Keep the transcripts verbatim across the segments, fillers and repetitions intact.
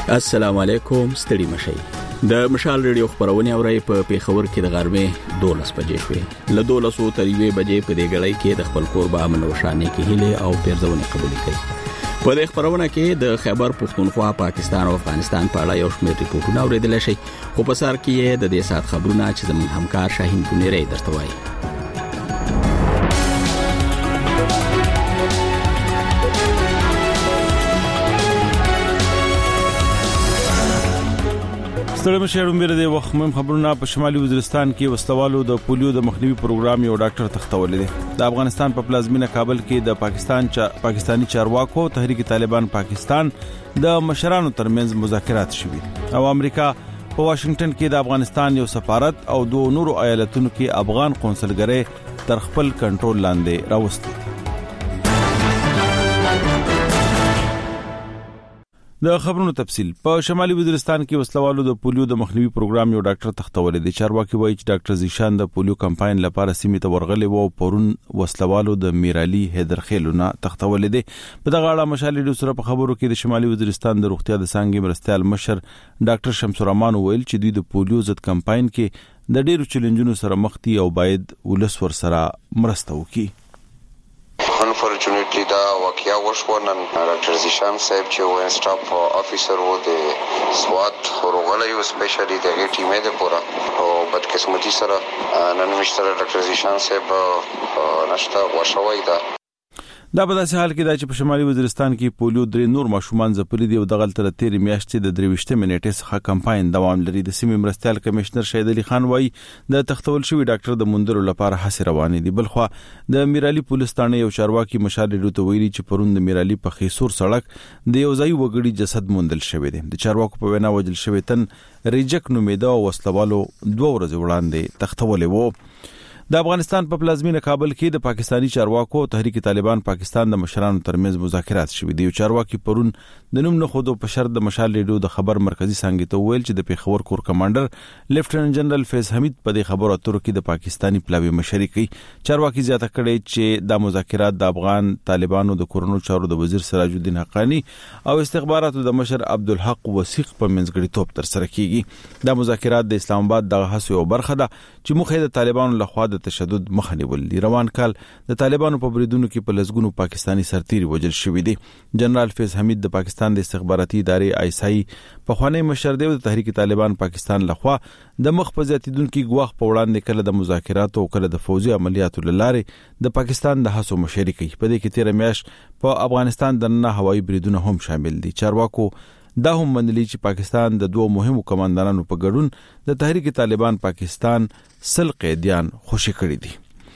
السلام علیکم، ستړي مشئ. د مشال ریډیو خبرونه اوري په پیښور کې د غرمې دولس بجې شوې. له دولس تر یوې بجې په دې غړۍ کې د خپل کور به امن او شانې کې هیله او پیرزونه قبول کړي. په دې خبرونه کې د خیبر پختونخوا، پاکستان او افغانستان په اړه یو شمېر ریپورتونه اوریدل شي. خو په سر کې د دې سات خبرونه چې زموږ همکار شاهین بنيري درته وایي. ستړي مشرم بیره د وخت مهم خبرونه. په شمالي وزیرستان کې وسلوالو د پولیو د مخنیوي پروګرام یو ډاکټر تختولې دي. د افغانستان په پلازمینه کابل کې د پاکستان چا پاکستانی چارواکو تحریک طالبان پاکستان د مشرانو ترمنځ مذاکرات شوي او امریکا په واشنگټن کې د افغانستان یو سفارت او دوه نورو ایالتونو کې افغان قونسلګرۍ تر خپل کنټرول لاندې راوستي. د خبرونو تفصيل. په شمالي وزیرستان کې وسلوالو د پولیو د مخنیوي پروګرام یو ډاکټر تختولې دي. چارواکي وایي چې ډاکټر زیشان د پولیو کمپاین لپاره سیمه ته ورغلي وو. پرون وسلوالو د میرالي هیدرخیلونه تختولې دي. په دغه اړه مشال ډیو سره په خبرو کې د شمالي وزیرستان د روغتیا د څنګه مرستيال مشر ډاکټر شمس الرحمن ویل چې دوی د پولیو ضد کمپاین کې د ډیرو چیلنجونو سره مخ دي او باید ولس ور سره مرسته وکړي. Unfortunately, دا واقعیا وشو نن ډاکټر زیشان صاحب چې وین سټاف افیسر وو د سوات ورغلی او سپیشلی د ټیم د پورا او بدقسمتي سره نن مشتره ډاکټر زیشان صاحب نشته وشوي دا دا په داسې حال کې دا چې په شمالي وزیرستان کې پولیو درې نور ماشومان ځپلي دي او د غلطه تیرې میاشتې د درويشته منټې څخه کمپاین دوام لري. د سیمې مرستيال کمشنر شهید علي خان وایي د تختول شوی ډاکټر د مندلو لپاره هڅې روانې دي. بلخوا د میرالي پولیس ثانه یو چارواکي مشال ډیو ته ویلي چې پرون د میرالي په خیسور سړک د یو ځای وګړي جسد موندل شوی دی. د چارواکو په وینا وجل شوی تن ریجک نومیده او وسلوالو دوه ورځې وړاندې تختولې وو. د افغانستان په پلازمینه کابل کې د پاکستانی چارواکو تحریک طالبان پاکستان د مشرانو ترمنځ مذاکرات شوي دي. چارواکي پرون د نوم نه خودو په شرط د مشال ریډیو د خبر مرکزی څنګه ته ویل چې د پیښور کور کمانډر لیفټننټ جنرال فیض حمید په دې خبرو اترو کې د پاکستانی پلاوی مشري کوي. چارواکي زیاته کړي چې د مذاکرات د افغان طالبانو د کورونو چارو د وزیر سراج الدین حقانی او استخباراتو د مشر عبدالحق وثیق په منځګړیتوب تر سره کیږي. د مذاکرات د اسلام آباد د هڅو برخه ده چې مخه د طالبانو لخوا د تشدد مخه نیول. روان کال د طالبانو په بریدونو کې په لسګونو پاکستانی سرتیري وژل شوي دي. جنرال فیض حمید د پاکستان د استخباراتي ادارې آی اس آی په خوانی مشر دی د تحریک طالبان پاکستان لخوا د مخ په زیاتیدونکو غواخ په وړاندې کله د مذاکرات او کله د فوزي عملیاتو لاره د پاکستان د هڅو مشري کوي. په دې کې تیر میاش په افغانستان د نه هوایي بریدونه هم شامل دي. چارواکو دا هم منلي چې پاکستان د دوه مهمو کمانډرانو په ګډون د تحریک طالبان پاکستان سل قیدیان خوشي کړي دي.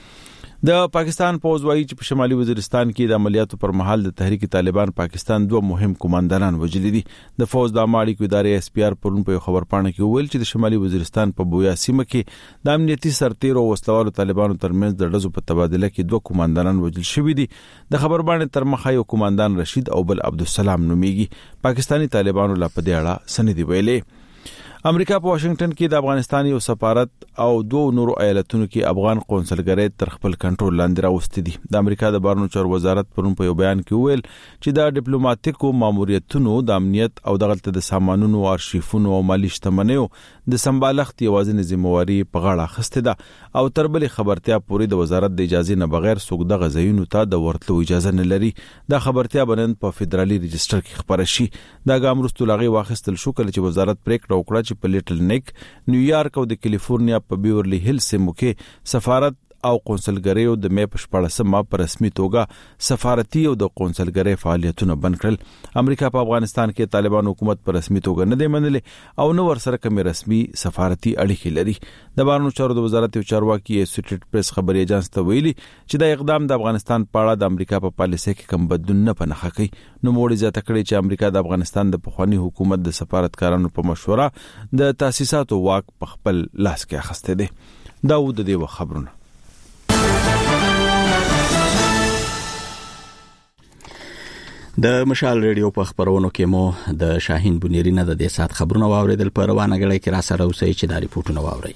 د پاکستان پوز وایي چې په شمالي وزیرستان کې د عملیاتو پر مهال د تحریک طالبان پاکستان دوه مهم کمانډران وژلي دي. د فوج د اماري کو ادارې اس پی ار پرون په خبر پاڼه کې ویل چې د شمالي وزیرستان په بویا سیمه کې د امنیتي سرتیرو او وسلوالو طالبانو ترمنځ د ډزو په تبادله کې دوه کمانډران وژل شوي دي. د خبر باندې تر مخه یو کمانډان رشید او بل عبدالسلام نوميږي. پاکستانی طالبانو لا په دې اړه سندې ویلې. امریکا په واشنگټن کې د افغانستان یو سفارت او دوه نورو ایالتونو کې افغان قونسلګرۍ تر خپل کنټرول لاندې راوستي دي. د امریکا د بهرنیو چارو وزارت پرون په یو بیان کې ویل چې د ډیپلوماټیکو ماموریتونو د امنیت او دغلت د سامانونو ارشیفونو او مالی شتمنیو د سمبالښت یوازې ذمہواری په غاړه اخیسته ده او تر بلې خبرتیا پورې د وزارت د اجازه نه بغیر څوک د غزيونو ته د ورتلو اجازه نه لري. دا خبرتیا بنن په فدرالي رجستر کې خبره شي. دا ګام وروسته لاغي واخیستل شو کله چې وزارت پریکړه وکړه چې په لیټل نیک، نیویارک او د کیلیفورنیا په بیورلی هیلز سیمو کې سفارت او قونسلګریو د مې په شپږمه په رسمي توګه سفارتي او د قونسلګری فعالیتونه بند کړل. امریکا په افغانستان کې طالبان حکومت په رسمي توګه نه دی منلې او نو ورسره کوم رسمي سفارتي اړیکې لري. د بهرنیو چارو د وزارت یو چارواکي اسوسییټډ پریس خبري ایجنسی ته ویلي چې دا اقدام د افغانستان په اړه د امریکا په پالیسۍ کې کوم بدلون نه پنهخه کوي. نو موږ زیاته کړی چې امریکا د افغانستان د پخوانی حکومت د سفارتکارانو په مشوره د تاسیساتو واک په خپل لاس کې اخیسته دي. دا و د دې خبرونه. د مشال ریډیو په خبرونو کې مو د شاهین بنيري نه د دې سات خبرونه واوریدل. په روانه غړي کې را سره اوسئ چې دا ریپورتونه واورئ.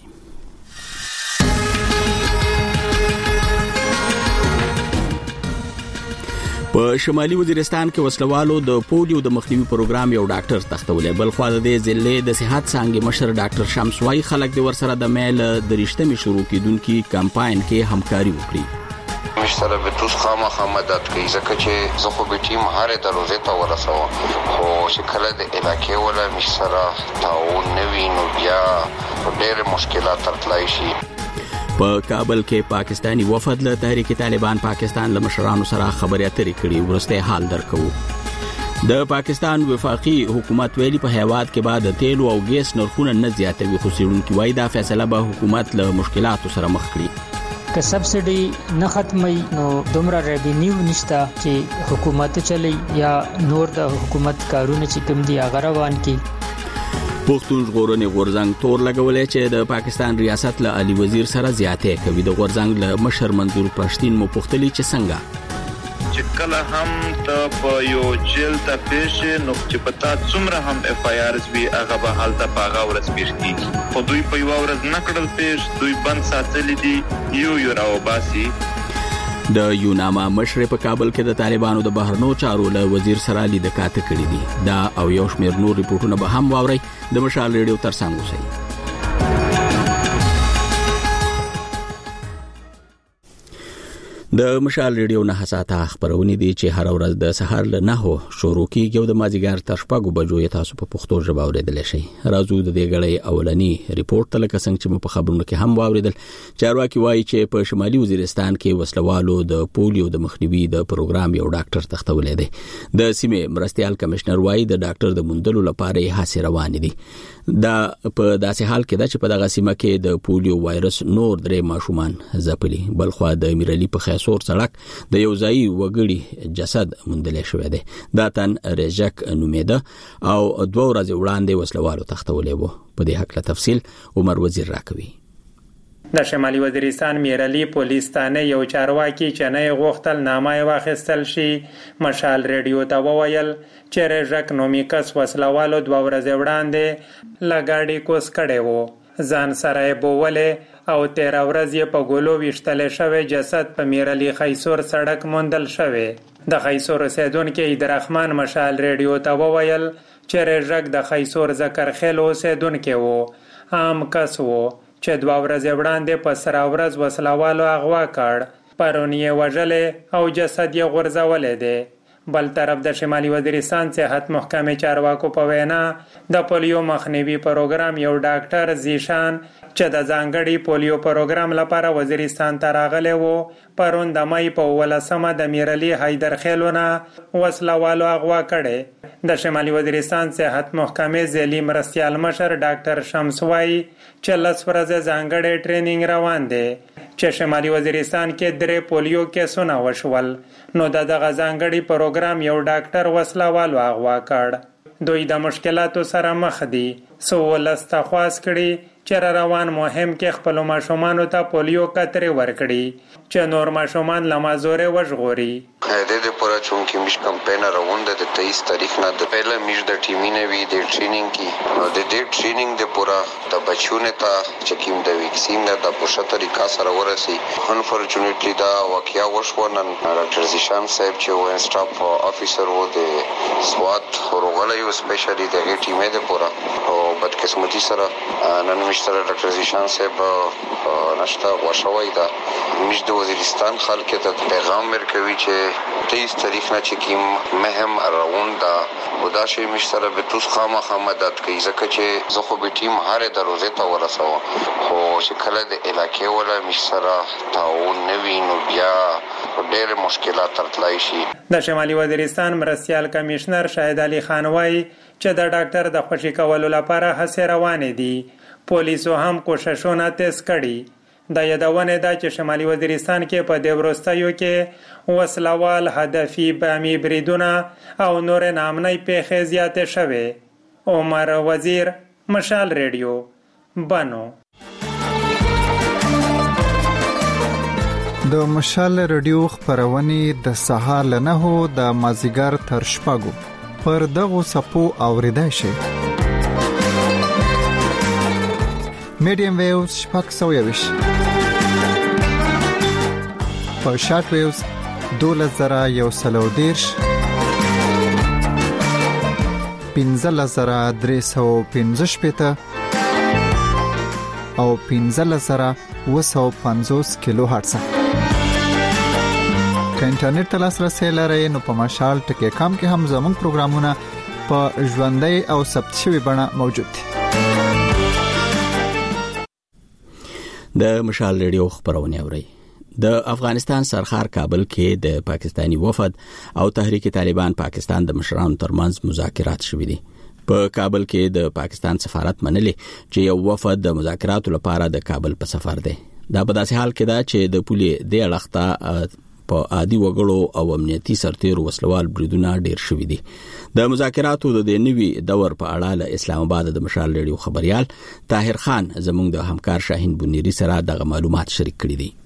په شمالي وزیرستان کې وسلوالو د پولیو د مخنیوي پروګرام یو ډاکټر تختولې، بل خو د ضلع د صحت څنګه مشر ډاکټر شمس وای خلک د ورسره د میل د رښتمي شروع کیدونکو کمپاین کې همکاري وکړي. مشتره به توس خامخا مدد کوي ځکه چې زه خو به ټیم هره دروازه ته ورسوم، خو چې کله د علاقې ولا مشتره تعاون نه وي نو بیا ډېر مشکلات ترتلای شي. په کابل کې پاکستانی وفد له تحریک طالبان پاکستان له مشرانو سره خبرې اترې کړې، ورسته حال درکو. د پاکستان وفاقي حکومت ویلي په هیواد کې بعد تیلو او ګیس نرخونه نه زیاتوي، خو څېړونکي وایي دا فیصله به حکومت له مشکلاتو سره مخ کړي. که سبسډي نه ختمي نو دومره ریوینیو نشته چې حکومت چلی یا نور د حکومت کارونه چې کوم دي هغه روان کی. پښتون ژغورنې غورځنګ تور لګولې چې د پاکستان ریاست له علي وزیر سره زیاتې کوي. د غورځنګ له مشر منظور پښتين مو پوښتلي چې څنګه چې کله هم ته په یو جیل ته پیښ نو چې پتا څومره هم اف آی آرز وی هغه به حالت په هغه ورځ پیښ کیږي، خو دوی په یو ورځ نکړل پیښ، دوی بند ساتلې دي یو یو راو باسي. د یوناما مشر په کابل کې د طالبانو د بهرنو چارو له وزیر سره لیدکات کړې دي. دا او یو شمېر نور ریپورتونه به هم واوري. د مشال ریډیو ترڅنګ اوسئ. د مشال ریډیو نه حساته خبرونه دي چې هر ورځ د سهار له نهو شروع کیږي او د مازیګر تر شپږو بجو یې تاسو په پښتو ژبه اوریدل شئ. راځو د دې غړې اولنی ریپورت ته لکه څنګه چې په خبرونو کې هم واوریدل. چارواکي وایي چې په شمالي وزیرستان کې وسلوالو د پولیو د مخنیوي د پروګرام یو ډاکټر تختولې دی. د سیمې مرستيال کمشنر وایي د ډاکټر د موندلو لپاره یې هڅې روانې دي. دا په داسې حال کې ده چې په دغه سیمه کې د پولیو وایرس نور درې ماشومان ځپلي، بل خو د میرلی په خیسور سړک د یو ځای وګړي جسد موندل شوی دی. دا تن رجک نومیده او دوه ورځې وړاندې وسلوالو تختولې وو. په دې حق له تفصیل عمر وزیر راکوي. د شمالي وزیرستان میرلی پولیس تانه یو چارواکي چې نه غوښتل نامه واخیستل شي مشال ریډیو ته وویل چې رجک نومیکس وسلوالو دوه ورځې وړاندې لګاډي کوس کړي وو، ځان سره بوولې او تیر ورځ یې په ګولو وشتل شوی جسد په میرلی خیسور سړک موندل شوی. د خیسور اوسیدونکو عیدرحمان مشال ریډیو ته وویل چې رجک د خیسور ذکر خیل اوسیدونکو وو، عام کس وو چې دوه ورځې وړاندې په سره ورځ وسلوالو اغوا کړ، پرون یې وژلې او جسد یې غورځولې دی. بل طرف د شمالي وزیرستان صحت محکمې چارواکو په وینا د پولیو مخنیوي پروګرام یو ډاکټر زیشان چې د ځانګړي پولیو پروګرام لپاره وزیرستان ته راغلی وو، پرون د مای په ولسمه د میرلی حیدرخیلونه وسلوالو اغوا کړي. د شمالي وزیرستان صحت محکمې ځلي مرستيال مشر ډاکټر شمس وای چې لس ورځې ځانګړي ټریننګ روان دی چې شمالي وزیرستان کې درې پولیو کیسونه وشول، نو د دغه ځانګړي پروګرام یو ډاکټر وسلوالو اغوا کړ. دوی د مشکلاتو سره مخ دي، سو ولسته خواست کړي چې روان مهم کې خپل ماشومان ته پولیو کترې ورکړي چې نور ماشومان لمازورې وژغوري. د دې پورا چون کې مش کمپاین راوند د تیئیس تاریخ نه د پهله مش د ټیمینه وی د ټریننګ کی نو د دې ټریننګ د پورا د بچونه ته چې کوم د ویکسین نه د پوښتنه طریقه سره ورسي. انفورچونټلی دا واقعیا وشو نن ډاکټر زیشان صاحب چې و انسټاف افیسر و د سوات ورغلی او سپیشلی د ټیمه د پورا او بدقسمتي سره نن مشتره ډاکټر زیشان صاحب نشتا وشوي دا مش د وزیرستان خلک ته پیغام ورکوي چې تیئیس تاریخ نه چې کوم مهم راوند دا ودا شي مشتره به توس خامخا مدد کوي ځکه چې زه خو به ټیم هره دروازه ته ورسوم، خو چې کله د علاقې ولا مشتره تعاون نه وي نو بیا ډېر مشکلات ترتلای شي. د شمالي وزیرستان مرستيال کمشنر شاهد علي خان وای چې د ډاکټر د خوشي کولو لپاره هڅې روانې دي. پولیسو هم کوششونه تیز کړي. د یادونه ده چې شمالي وزیرستان کې په د ورستیو کې وسلوال هدفي بامي بریدونه او نور نامنۍ پیښې زیاتې شوې. عمر وزیر، مشال ریډیو، بنو. د مشال ریډیو خبرونه د سهار له نهو د مازیګر تر شپږو پر دغه سپو اوریدای شي. میډیم ویوز شپږ سوه یوش، په شارټ ویوز دولس زره یو سل او دیرش پنځلس زره درې سوه پنځه شپېته او پنځلس زره اوه سوه پنځوس کیلو هرتز. که انټرنیټ ته لاسرسی لرئ نو په مشال ټکی کام کې هم زموږ پروګرامونه په ژوندۍ او ثبت شوي بڼه موجود دي. د مشال ریډیو خبرونه اورئ. د افغانستان سرخار کابل کې د پاکستانی وفد او تحریک طالبان پاکستان د مشرانو ترمنځ مذاکرات شوې دي. په کابل کې د پاکستان سفارت منلي چې یو وفد د مذاکراتو لپاره د کابل په سفر دی. دا په داسې حال کې ده چې د پولې د اړخته په عادي وګړو او امنیتي سرتیرو وسلوال بریدونه ډیر شوي دي. د مذاکراتو د نوي دور په اړه له اسلام آباد د مشال ریډیو خبريال طاهر خان زموږ د همکار شاهین بنيري سره د معلومات شریک کړي دي.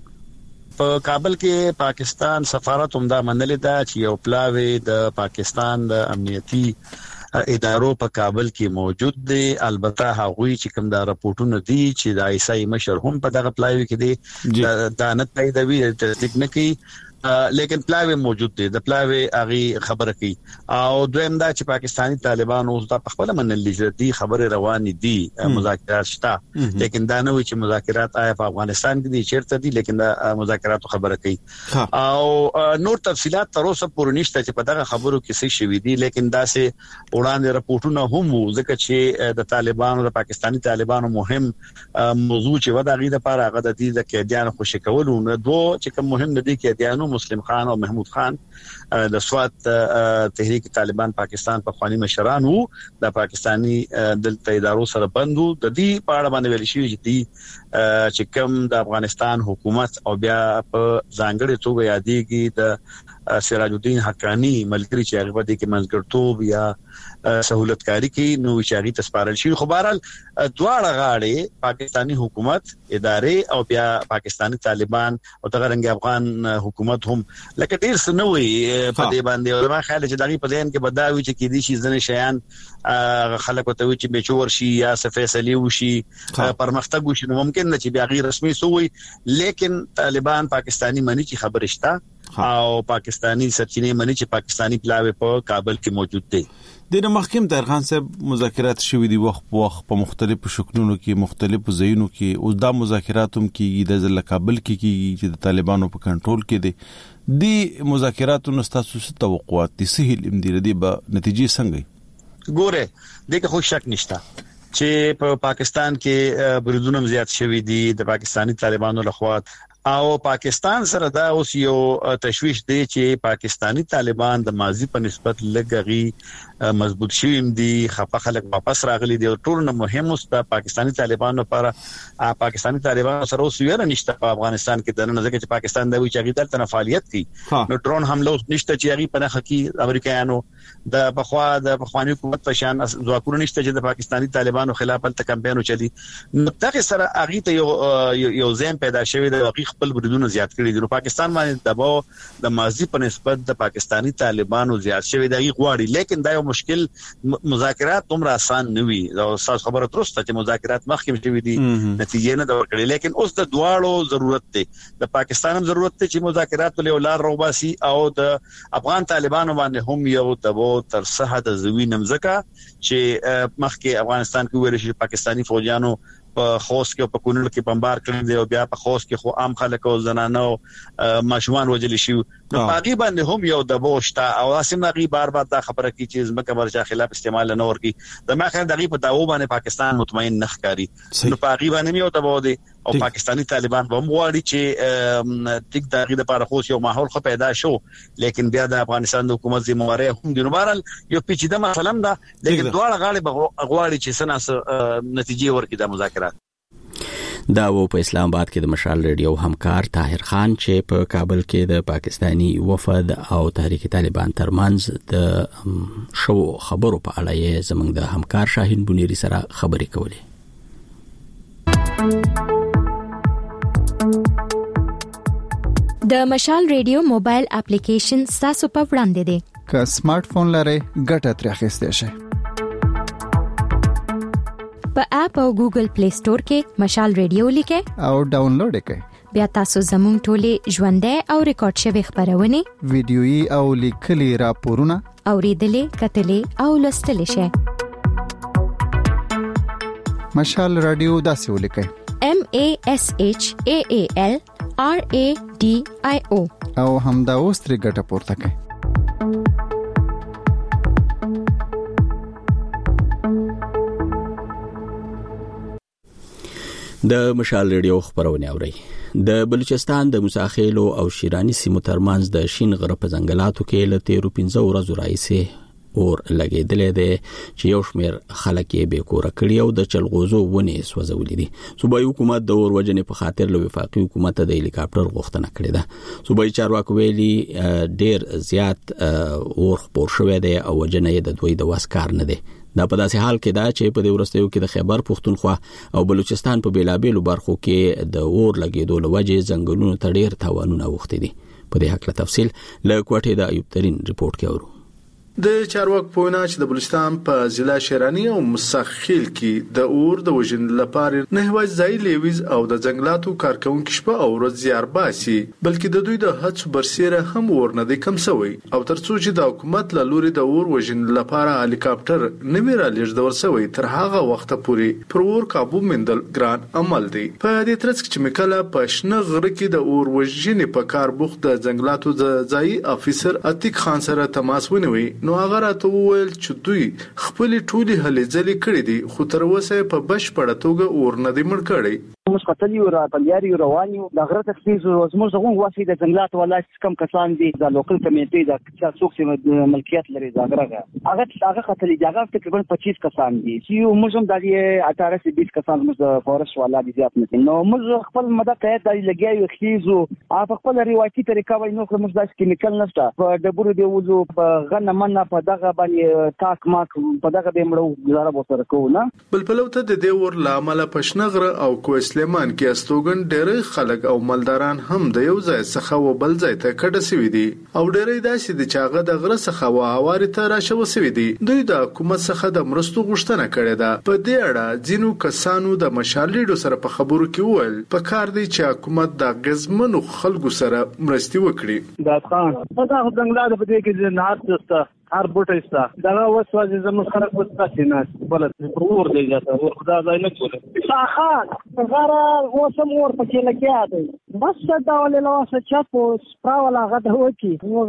په کابل کې پاکستان سفارت همدا منلې ده چې یو پلاوی د پاکستان د امنیتي ادارو په کابل کې موجود دي. البته هغوی چې کوم دا راپورټونه دي چې د ایسای مشر هم په دغه پلاوی کې دي دا نه تاییدوي تصدیق نه کوي، لیکن پلاوی موجود دي. د پلاوی اغي خبره کوي او دویم دا چې پاکستانی طالبان اوس د خپل منلې دي خبره روان دي مذاکرات شته، لیکن دا نه وي چې مذاکرات آیا په افغانستان کې دي چیرته دي، لیکن دا مذاکرات خبره کوي او نور تفصيلات تر اوسه پورې نشته چې په دغه خبرو کې څه شوي دي. لیکن دا سه وړاندې راپورټونه هم ځکه چې د طالبانو د پاکستانی طالبانو مهم موضوع چې وداغي د لپاره هغه د دې د قیدیانو خوشی کولو نه دوه چې کوم مهم دي قیدیانو مسلم خان او محمود خان د سوات تحریک طالبان پاکستان په خواني مشران وو د پاکستانی دلته ادارو سره بندو د دې په اړه باندې ویل شوی چې دی چې کوم د افغانستان حکومت او بیا په ځانګړي توګه یادېږي د سراج الدین حقانی ملګری چې هغه په دې کې منځګړتوب یا سہولتکاری کې نو چاري تسپارل شي. خو بهرحال دواړه غاړې پاکستانی حکومت ادارې او بیا پاکستانی طالبان او دغه افغان حکومت هم لکه ډیر سنوي په دې باندې او ما خیال چې دغه په ذهن کې بداوي چې کې دي شي ځنه شیان خلک وته وي چې بچور شي یا فیصله وشي پرمختګ وشي نو ممکن نه چې بیا غیر رسمي سوی، لیکن طالبان پاکستانی منی چې خبرشته او پاکستانی سرچینې منی چې پاکستانی پلاوی په کابل کې موجود دي. د محکم طاهرخان صاحب مذاکرات شوي دي وخت په وخت په مختلفو شکلونو کې مختلفو ځایونو کې او دا مذاکرات هم کېږي د ځل کابل کې کېږي چې د طالبانو په کنټرول کې دي. دي مذاکراتو نو تاسو څه توقعات دي سهیل امدیر دي به نتیجې څنګه ګوره دغه خو شک نشته چې په پاکستان کې بریدونه زیات شوي دي د پاکستانی طالبانو لخوا او پاکستان سره دا اوس یو تشویش دی چې پاکستانی طالبان د ماضی په نسبت لګغي مضبوط شوي دي، خپل خلک واپس راغلي دي او ټول نه مهم اوس د پاکستانی طالبانو لپاره پاکستانی طالبان سره اوس ویره نشته په افغانستان کې د نن ځکه چې پاکستان د وی چې غیدل تن فعالیت کوي نو ډرون حمله اوس نشته چې غي په نه حقي امریکایانو د بخوا د بخوانی حکومت په شان ځواکونه نشته چې د پاکستانی طالبانو خلاف تل کمپاین چلی نو دغه سره اغي ته یو یو زم پیدا شوی د حقیقت خپل بریدونه زیات کړي دي. پاکستان باندې دباو د ماضی په نسبت د پاکستانی طالبانو زیات شوی دی غواړي، لیکن دا یو مشکل مذاکرات عمر آسان نه وي او تاسو خبره ترسته چې مذاکرات مخکې شوي دي نتیجې نه ورکړي، لیکن اوس د دواړو ضرورت دی. د پاکستان هم ضرورت دی چې مذاکرات له ولار روباسي او د افغان طالبانو باندې هم یو دباو تر صحه د زوی نمځکه چې مخکې افغانستان کې ویل شي پاکستانی فوجانو په خوست کې په کونړ کې بمبار کړی دی او بیا په خوست کې خو عام خلک او زنانو ماشومان وجل شي نو باقي باندې هم یو د بوشتا او اسیم نغي بار بار دا خبره کی چې زمکه ورچا خلاف استعمال نه ورکی د ما خیر دغه په داو باندې پاکستان مطمئن نخ کاری نو باقي باندې یو د بو دی او پاکستانی طالبان هم غواړي چې تک دغه لپاره خو یو ماحول خو پیدا شو، لیکن بیا د افغانستان د حکومت ذمہواری هم د نوبارل یو پیچیده مسله ده، لیکن دواړه غاړي غواړي چې سناس نتیجې ورکړي د مذاکرات. دا و په اسلام آباد کې د مشال ریډیو همکار طاهر خان چې په کابل کې د پاکستانی وفد او تحریک طالبان ترمنځ د شو خبرو په اړه یې زموږ د همکار شاهین بنيري سره خبرې کولې. د مشال ریډیو موبایل اپلیکیشن تاسو په وړاندې دی. که سمارټ فون لرئ ګټه ترې اخیستئ شئ. په اپ او ګوګل پلی سٹور کې مشال ریډیو لیکئ او ډاونلوډ کړئ. بیا تاسو زموږ ټولې ژوندۍ او ریکارډ شوی خبرونه ویډیويي او لیکلي راپورونه اوریدلې کتلې او لوستلې شئ. مشال رادیو داسې ولیکئ: M A S H A A L R A D I O او همدا اوس ترې ګټه پورته کړئ. د مشال ریډیو خبرونه اوري. د بلوچستان د موساخیلو او شیرانی سیمو ترمنځ د شین غره په ځنګلاتو کې له تیرو پنځه ورځو راځي اور لګیدلې ده چې یو شمېر خلک یې به کور کړی او د چلغوزو ونې سوځولې دي. صوبایي حکومت د اور وجنې په خاطر له وفاقي حکومت د هلیکاپټر غوښتنه کړې ده. صوبایي چارواکو ویلي ډېر زیات اور خپور شوی دی او وجنه یې د دوی د واسکار نه دی. دا په داسې حال کې دا چې په دې ورستیو کې د خیبر پښتونخوا او بلوچستان په بیلابېلو برخو کې د اور لګیدو لوجې ځنګلونو ته ډېر تاوانونه اوښتي دي. په دې حق له تفصیل له کوټې د ایوب ترين ریپورت کې اورو. د چارواکو په وینا چې د بلوچستان په ضلع شیرانی او مسخیل کې د اور د وژن لپاره نه هواي ځای لیویز او د ځنګلاتو کارکونکو شپه او ورځ زیار باسي، بلکې د دوی د هڅو برسیره هم اور نه دی کم شوی او ترڅو چې د حکومت له لوري د اور وژن لپاره هلیکاپټر نه ویرا لږ شوی تر هغه وخت پورې پر اور قابو مندل ګران عمل دی. په دې ترڅ کې چې مکله په شنه غره کې د اور وژنې په کار بوخت د ځنګلاتو د ځای افیسر عتیق خان سره تماس ونیوي، نو هغه راته وویل چې دوی خپل ټولي هلې ځلې کړې دي خو تر اوسه په بشپړه توګه اور نه دی مړ کړی. موږ خپل یو را بلیاري رواني د غره تخصیص زموږ غون واسي د جنگلات ولایت کم کسان دي د لوکل کمیټې د چا څوک چې ملکیت لري دا غره هغه هغه خپل اجازه تقریبا پچیس کسان دي چې موږ هم د اټاره سي بیس کسان موږ د فورست والا دي زیات نه نو موږ خپل مده قید دی لګیو خيزو په خپل روایتي طریقه وای نو موږ داس کیمیکل نشته په ډبرو دی وځو په غنه منه په دغه باندې تاک ماک په دغه به مړو گزاره وسره کوو نه بل پلوته د دې ور لامل پښنغره او کوس سلیمان کې استوګن ډېر خلک او مالداران هم د یو ځای څخه و بل ځای ته کډه سوي دي او ډېر داسې د چاغه د غره څخه و هواري ته راشو سوي دي. دوی د حکومت څخه د مرستو غوښتنه کړې ده. په دې اړه ځینو کسانو د مشالېډو سره په خبرو کې وویل په کار دی چې حکومت د غزمنو خلکو سره مرستي وکړي. دا خان په دغه ځنګلات په دې کې نه هرڅه هر بوټي ستا دا وسوځي زموږ خلک وساتي نه بلد ورور دی دا ور خدا ځای نه کوله شاخان غره وسم ور پکې لګیا دی بس دا ولې له واسه چاپو سپراولا غته وکی نو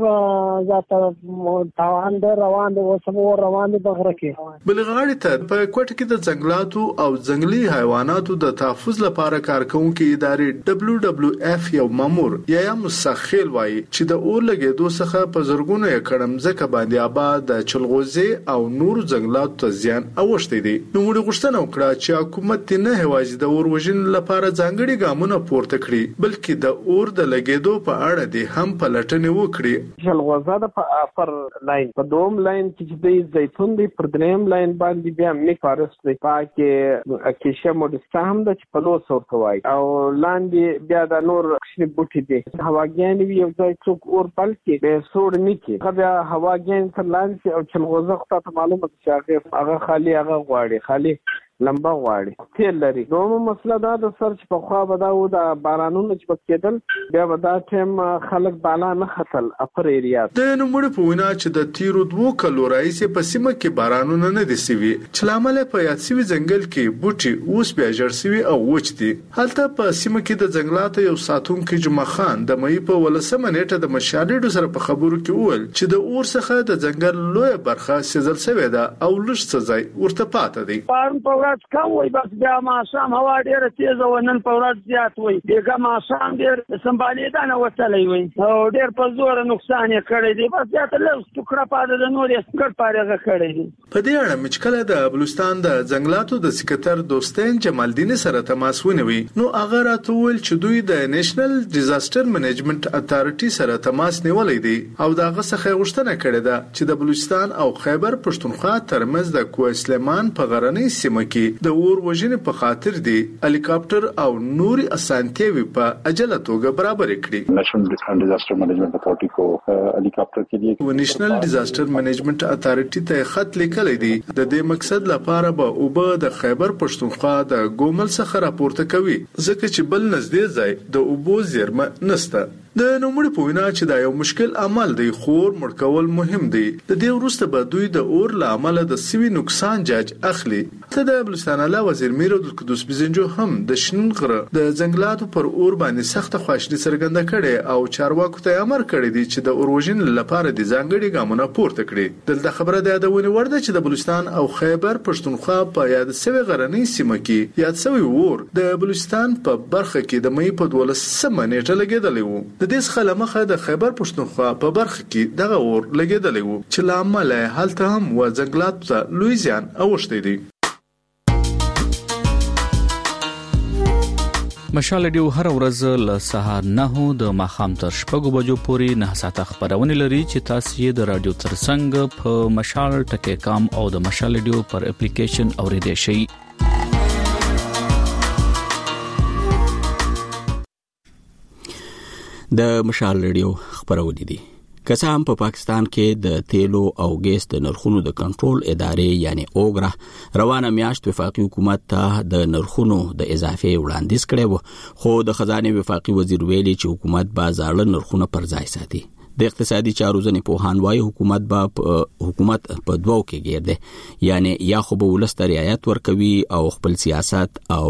ذات تاوان در روان دی وسم ور روان دی بغره کې بلغاړي ته په کوټ کې د ځنګلاتو او ځنګلي حیواناتو د تحفظ لپاره کارکونکو ادارې دبليو دبليو اف یو مامور یا مسخیل وایي چې د اور لګیدو څخه په زرګونو کړم ځکه باندې د چلغوزي او نور ځنګلاتو ته زیان اوښتي دي. نو موږ غوښتنه وکړه چې حکومت نه هواجي د اور وژنې لپاره ځانګړي ګامونه پورته کړي بلکې د اور د لګیدو په اړه دي هم پلټنې وکړي. چلغوزه د افر لاین په دوم لاین کې د زيتون دی پر دریم لاین باندې بیا میک فارست دی پاکه اکیشه مودستا هم د چپلو سورته وای او لاندې بیا د نور شنه بوټي دي هواګان وی یو ځای څوک اور بلکې به سور نه کی بیا هواګان لانسی او چلغوزه خو ته معلومه چې هغه خالی هغه غواړي خالی لمبا غواړي تیل لري. دومره مسله دا د سرچ په خوا بداو د بارانونو چې پکېدل بیا ودا ټیم خلک بالا نه خطل اپر ایریا د نموړي په وینا چې د تیرو دوه کلو راځي په سیمه کې بارانونه نه دي سوي چې لامل په یاد سوي ځنګل کې بوټي اوس بیا جوړ سوي او وچ دي. هلته په سیمه کې د ځنګلاتو یو ساتونکو جمعه خان د مې په ولسمه نیټه د مشالېډو سره په خبرو کې وویل چې د اور څخه د ځنګل لوی برخه سیزل شوی ده او لږ څه ځای ورته پاتې دی. ورځ کم وي بس بیا ماښام هوا ډېره تیزه وه نن په ورځ زیات وي بېګا ماښام ډېر سمبالېدا نه وتلی وي او ډېر په زوره نقصان یې کړی دی بس زیاته لږ ټوکړه پاته د نور یې ګډ پارېغه کړی دی. په دې اړه مې چې کله د بلوچستان د ځنګلاتو د سکرتر دوستین جمالدین سره تماس ونیوي نو هغه راته وویل چې دوی د نیشنل ډیزاستر منیجمنت اتارټي سره تماس نیولی دی او د هغه څخه غوښتنه کړې ده چې د بلوچستان او خیبر پښتونخوا ترمنځ د کوه سلیمان په غرنۍ سیمه کې د اور وژنې په خاطر دی هلیکاپټر او نوري اسانتیاوي په عجله توګه برابر کړي. National disaster management authority को helicopter के लिए national disaster management authority ته خط لیکلی دی د دې مقصد لپاره به اوبه د خیبر پښتونخوا د ګومل څخه راپورته کوي ځکه چې بل نږدې ځای د اوبو زیرمه نشته. د نوموړي په وینا چې دا یو مشکل عمل دی خور مړ کول مهم دی. د دې وروسته به دوی د اور له امله د سوي نقصان جاج اخلي. ته د بلوچستان اعلی وزیر میر عبدالقدوس بزنجو هم د شنن غره د ځنګلاتو پر اور باندې سخت خواشنی څرګنده کړي او چارواکو ته امر کړی دی چې د اور وژنې لپاره د ځانګړي ګامونه پورته کړي. دلته خبره ده د ونی ورده چې د بلوچستان او خیبر پښتونخوا په یاد سوي غرنۍ سیمه کې یاد سوي اور د بلوچستان په برخه کې د مې په دولسمه نیټه لګیدلی وو. د دې څخه لمخه د خیبر پښتونخوا په برخه کې دغه اور لګیدلی وو چې لامل هلته هم و ځنګلات ته لوی زیان اوښتی دی. مشال ډیو هر ورځ له سهار نه د ماخام تر شپږو بجو پورې نه ساعته خبرونه لري چې تاسو یې د رادیو ترڅنګ په مشال ټکی کام او د مشال ډیو پر اپلیکیشن اوریدئ شئ. د مشال ریډیو خبرونه دي. که هم په پاکستان کې د تیلو او ګیس د نرخونو د کنټرول ادارې یعنی اوګرا روانه میاشت وفاقي حکومت ته د نرخونو د اضافه وړاندیز کړی وو خو د خزانه وفاقي وزیر ویلي چې حکومت به ځاړه نرخونه پر ځای ساتي. د اقتصادي چارو ځنې پوهان وايي حکومت به حکومت په دوو کې ګرځي یعنی یا خو به ولست رعایت ورکوي او خپل سیاست او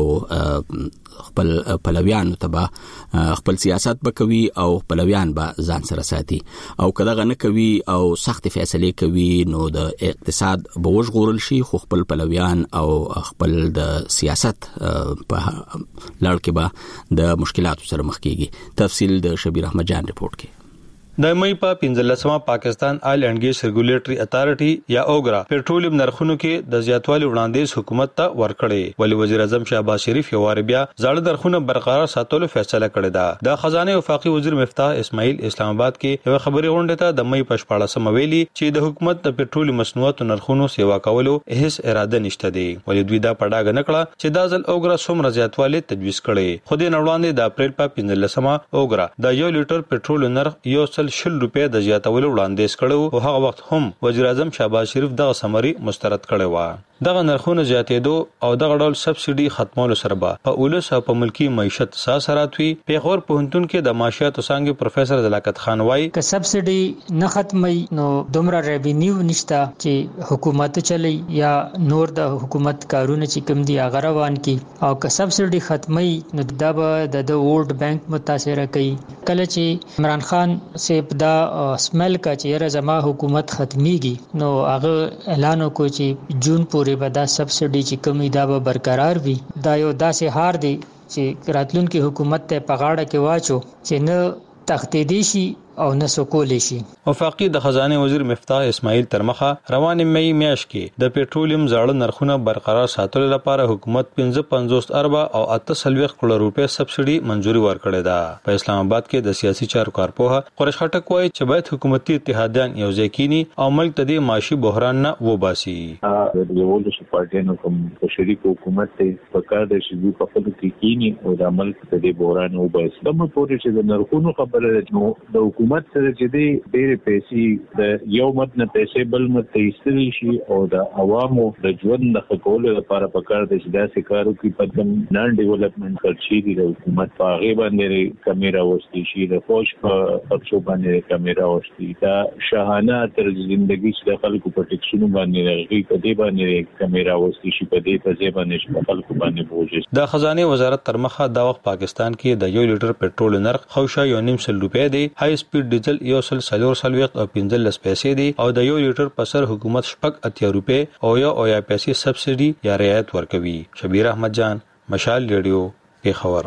خپل پلویانو ته به خپل سیاست به کوي او پلویان به ځان سره ساتي او کله غنه کوي او سخت فیصله کوي نو د اقتصاد به وژغورل شي خو خپل پلویان او خپل د سیاست په لړ کې به د مشکلاتو سره مخ کیږي. تفصیل د شبیر احمد جان رپورت کې. د مې په پنځلسمه پاکستان آیل اینڈ ګیس ریګولیټری اتھارټي یا اوګرا پېټرولیم نرخونو کې د زیاتوالي وړاندیز حکومت ته ورکړي. ولی وزیر اعظم شهباز شریف یو وار بیا زړه نرخونه برقرار ساتلو فیصله کړې ده. د خزانه وفاقي وزیر مفتاح اسماعیل اسلام آباد کې یو خبري غونډه ته د مې په شپاړسمه ویلي چې د حکومت د پېټرولیم مصنوعاتو نرخونو سیوا کولو هیڅ اراده نشته دی. ولی دوی دا پډاګ نه کړه چې دا ځل اوګرا څومره زیاتوالی تجویز کړي. خو د نړوندې د اپریل په پنځلسمه اوګرا د یو لیټر پېټرول نرخ یو سل شل روپیا د زیاتولو وړاندیز کړو او هغه وخت هم وزیر اعظم شهباز شریف دغه سمري مسترد کړی و. دغه نرخونه زیاتېدو او دغه ډول سبسيډي ختمولو سره به په اولس او په ملکی معیشت ساسرات وي. پیغور پوهنتون کې د معاشیات څنګه پروفیسور زلاکت خان وای که سبسيډي نه ختمي نو دومره ریوینیو نشته چې حکومت چلی یا نور د حکومت کارونه چې کوم دي هغه روان کی او که سبسيډي ختمي نو دا به د ورلد بانک متاثر کوي. کله چې عمران خان سیب دا سمل کا چې زما حکومت ختميږي نو هغه اعلان وکړ چې جون پورې به دا سبسيډي چې کمی دا به برقرار وي. دا یو داسې هار دی چې راتلونکي حکومت ته پغاړه کې واچو چې نه تختیدي شي او نه سکول شي. وفاقي د خزانه وزیر مفتاح اسماعیل ترمخه روان مې میاشت کې د پېټرولیم زاړه نرخونه برقرار ساتلو لپاره حکومت پنځه پنځوس اربه او اته سلويخ کروڑ روپے سبسيډي منزوري ورکړې ده. په اسلام آباد کې د سیاسي چارو کارپوه قریش خټک وایي چې باید حکومتي اتحادیان یو ځای کینی او ملک ته د معاشي بحران نه وباسي. د ولش پارټیانو کوم شریک حکومت ته پکار د شي په خپل کې کینی او د ملک ته د بحران وباسي. د مو پورې چې د نرخونو خبره نو د حکومت سره چې دی ډېر پیسې د یو مت نه پیسې بل مت ته ایستل شي او د عوامو د ژوند د ښه کولو لپاره پکار دی چې داسې کار وکړي په کوم نان ډیولپمنټ خرچې دي د حکومت په هغې باندې کمې راوستي شي د فوج په خرچو باندې کمې راوستي دا شاهانه طرز زندګي چې د خلکو په ټکسونو باندې د هغې په دې باندې کمې راوستي شي په دې په ځای باندې چې په خلکو باندې بوج د خزانه وزارت تر مخه دا وخت پاکستان کې د یو لیټر پېټرول نرخ خوشا یو نیم سل روپیا دی. های سپیډ ډیزل یو سل سلور سلويخ او پنځلس پیسې دي او د یو لیټر په سر حکومت شپږ اتیا روپے او یو او یا پیسې سبسيډي یا رعایت ورکوي. شبیر احمد جان مشال ریډیو پیښور.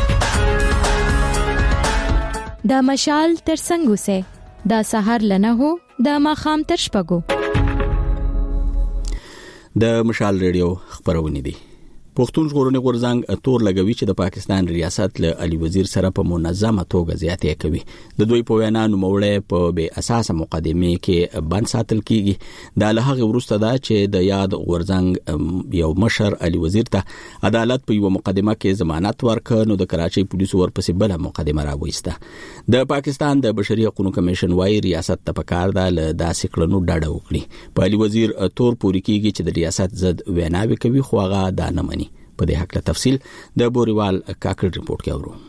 دا مشال ترڅنګ اوسه دا سحر لنه هو دا ماخام تر شپږو. د مشال ریډیو خبرونه دي. پښتون ژغورنې غورځنګ تور لګوي چې د پاکستان ریاست له علي وزیر سره په منظمه توګه زیاتې کوي. د دوی په وینا نوموړی په بې اساسه مقدمه کې بند ساتل کیږي. دا له هغه وروسته ده چې د یاد غورځنګ یو مشر علي وزیر ته عدالت په یو مقدمه کې ضمانت ورکړ، نو د کراچۍ پولیسو ورپسې بل مقدمه راوېسته. د پاکستان د بشري حقوقو کمیشن وايي ریاست ته پکار ده له داسې کړنو ډډه وکړي. په علي وزیر تور پوري کیږي چې د ریاست ضد ویناوي کوي، خو هغه دا نه مني. په دې حق له تفصیل د بوریوال کاکړ ریپورت کې اورو.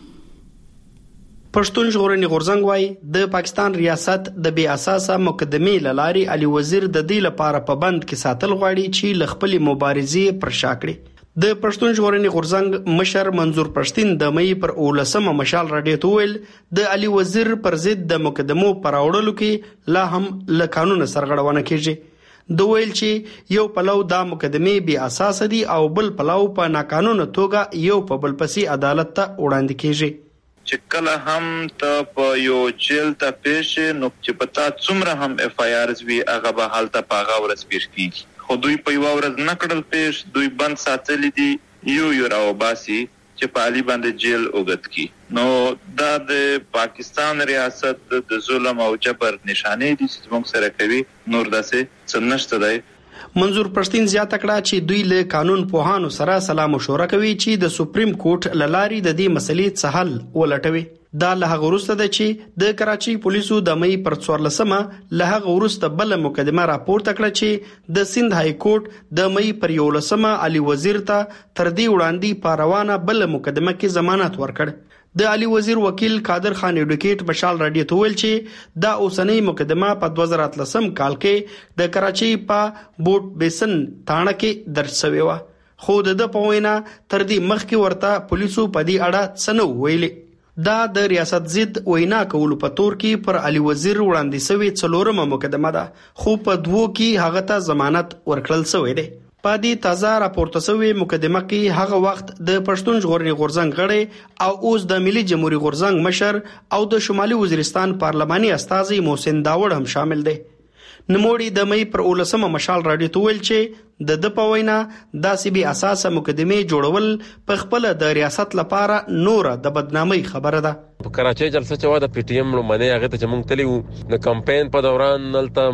پښتون ژغورنې غورځنګ وايي د پاکستان ریاست د بې اساسه مقدمې لاري علي وزیر د دې لپاره په بند کې ساتل غواړي چې ل خپل مبارزې پر شا کړي. د پښتون ژغورنې غورځنګ مشر منظور پښتين د مې پر اولسمه مشال راډیو ته ویل د علي وزیر پر ضد د مقدمو پر اورلو کې لا هم له قانون سرغړونه کیږي. د ویل چې یو پلو دا مقدمه بي اساس دي او بل پلو په ناقانونه توګه یو په بل پسې عدالت ته وړاندې کیږي. چې کله هم ته په یو جیل ته پېښ نو چې پتا څومره هم اف آی آرز وی هغه به حالت په هغه ورځ پېښ کیږي. خو دوی په یو ورځ نه کړل پېښ، دوی بند ساتل دي یو یو راو باسي چې په علي باندې جیل اوګت کی. نو دا د پاکستان ریاست د ظلم او جبر نشانه دي چې موږ سره کوي، نور داسې څه نشته دی. منظور پښتين زیاته کړه چې دوی له قانون پوهانو سره سلا مشوره کوي چې د سپریم کورټ لاري د دې مسلې څه حل ولټوي. دا له هغه وروسته ده چې د کراچۍ پولیسو د مې پر څوارلسمه له هغه وروسته بل مقدمه راپورته کړه چې د سند های کورټ د مې پر یولسمه علي وزیر ته تر دې وړاندې پاروانه بل مقدمه کې ضمانت ورکړ. د علي وزیر وکیل قادر خان ایډوکیټ مشال راډیو ته ویل چې دا اوسنۍ مقدمه په دوه زره اتلسم کال کې د کراچۍ په بوټ بیسن تاڼه کې درج شوی و، خو د په وینا تر دې مخکې ورته پولیسو په دې اړه څه نه ویلي. دا د ریاست ضد وینا کولو په تور کې پر علي وزیر وړاندې شوی څلورمه مقدمه ده، خو په دوو کې هغه ته ضمانت ورکړل شوی دی. په دې تازه راپورته شوی مقدمه کې هغه وخت د پښتون ژغورنې غورځنګ غړی او اوس د ملي جمهوریت غورځنګ مشر او د شمالي وزیرستان پارلماني استازي محسن داوړ هم شامل دي. نموړي د مې پر اولسمه مشال راډیو ته ویل چې د د په وینا داسې بي اساسه مقدمه جوړول په خپل د ریاست لپاره نور د بدنامۍ خبره ده. په کراچۍ جلسه چې و د پی ټی ایم لمنه هغه ته مونږ تلیو د کمپاین په دوران نلته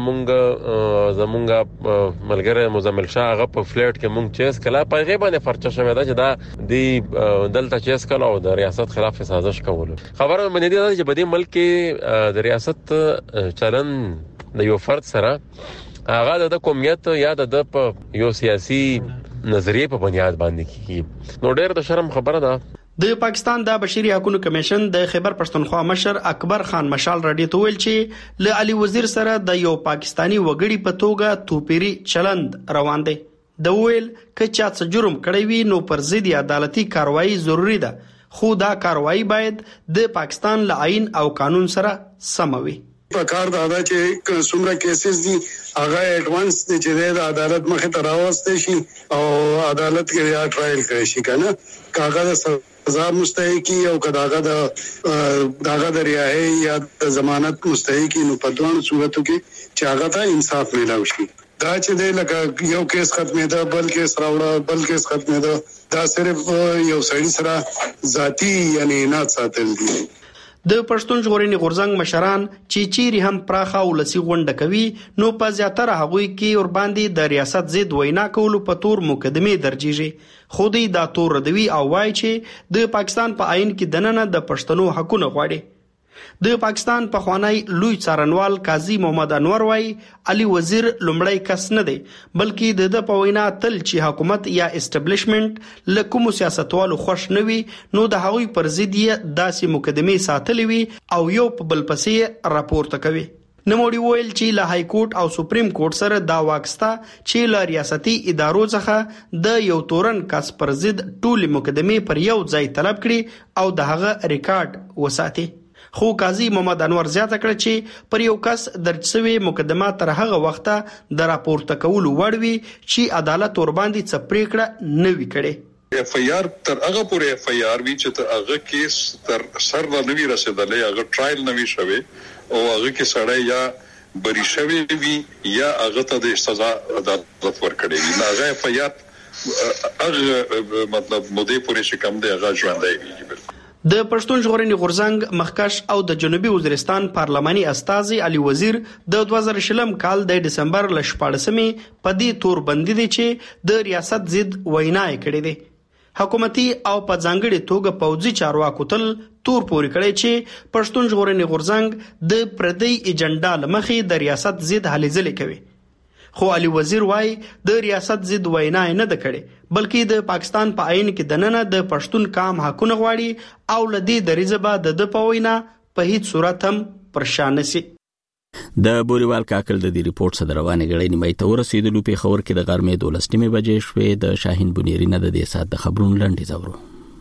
مونږ زمونږ ملګری مزمل شاه هغه په فلیټ کې مونږ چیس کلا په غیبه نه فرچه شوی دا چې دا دی دلته چیس کلا او د ریاست خلاف سازش کول. خبره مې دي چې په دې ملک کې د ریاست چلن د یو فرد سره هغه د قومیت یا د په یو سیاسي نظریه په بنیاد باندې کیږي. نو ډېر د شرم خبره ده. د پاکستان د بشري حقوقو کمیشن د خیبر پښتونخوا مشر اکبر خان مشال راډیو ته ویل چې ل علي وزیر سره د یو پاکستانی وګړي په توګه توپیری چلند روان دی. د ویل ک چا څه جرم کړی وي نو پر ضد عدالتي کاروایی ضروری ده، خو دا کاروایی باید د پاکستان له آئین او قانون سره سم وي. په کار دا ده چې څومره کیسز دي هغه ایڈوانس دي چې د عدالت مخه ته راوستي شي او عدالت کې یا ټرایل کړي شي کنه کاغذ سزا مستحقي او کداغه د داغه د رهایی یا د ضمانت مستحقي نو په دوه صورتو کې چې هغه ته انصاف ملو شي. دا چې د لکه یو کیس ختمه ده بل کیس راوړه بل کیس ختمه ده دا صرف یو سړی سره ذاتی یعنی نه ساتل دي. د پښتون ژغورنې غورځنګ مشران چې چیرې هم پراخه ولسی غونډه کوي نو په زیاتره هغوی کې ور باندې د ریاست ضد وینا کولو په تور مقدمه درجیږي. خو دوی دا تور ردوي او وایي چې د پاکستان په آئین کې دننه د پښتنو حقونه غواړي. د پاکستان په خوانی لوی څارنوال قاضي محمد انور وايي علي وزیر لومړی کس نه دی بلکې د د پوینا تل چې حکومت یا اسټابلیشمنت له کوم سیاستوالو خوش نه وي نو د هغوی پر ضد یې داسې مقدمه ساتلې وي او یو په بل پسې راپورته کوي. نموړي ویل چې له های کورټ او سپریم کورټ سره دا واکستا چې له ریاستي ادارو څخه د یو تورن کس پر ضد ټول مقدمه پر یو ځای طلب کړي او د هغه ریکارډ وساتي. خو قاضي محمد انور زیاته کړ چې پر یو کس درج شوی مقدمه تر هغه وخته د راپورته کولو وړ وي چې عدالت ور باندې څه پریکړه نه وي کړې. اف ای آر تر هغه پورې اف ای آر وی چې تر هغه کیس تر سر نه وی رسیدلې هغه ټرایل نه وی شوی او هغه کې سړی یا بری شوی وی یا هغه ته د سزا عدالت ورکړي وي. هغه اف ای آر هغه مطلب مودې پورې چې کم دی هغه ژوندۍ وي. د پښتون ژغورنې غورځنګ مخکش او د جنوبي وزیرستان پارلماني استازي علي وزیر د دوه زره شلم کال د دسمبر ل شپږمې په دې تور بندي دي چې د ریاست ضد وینا کړې ده. حکومتي او په ځانګړي توګه پوځي چارواکو تل تور پوري کړی چې پښتون ژغورنې غورځنګ د پردي ایجنډا لمخې د ریاست ضد هلې ځلې کوي. خو علي وزیر وايي د ریاست ضد وینا نه ده کړې بلکې د پاکستان په عین کې دننه د پښتون قام حقونه غواړي او لدی د ریزبه د د پوینا په هیڅ صورت هم پرشان نشي. د بوريوال کاکل د دې ریپورت سره روانه غړي نیمه ته ورسېدلو په خبر کې د غرمې دولسمه بجې شوې. د شاهین بنيري نه د دې سات د خبرونو لنډي زورو.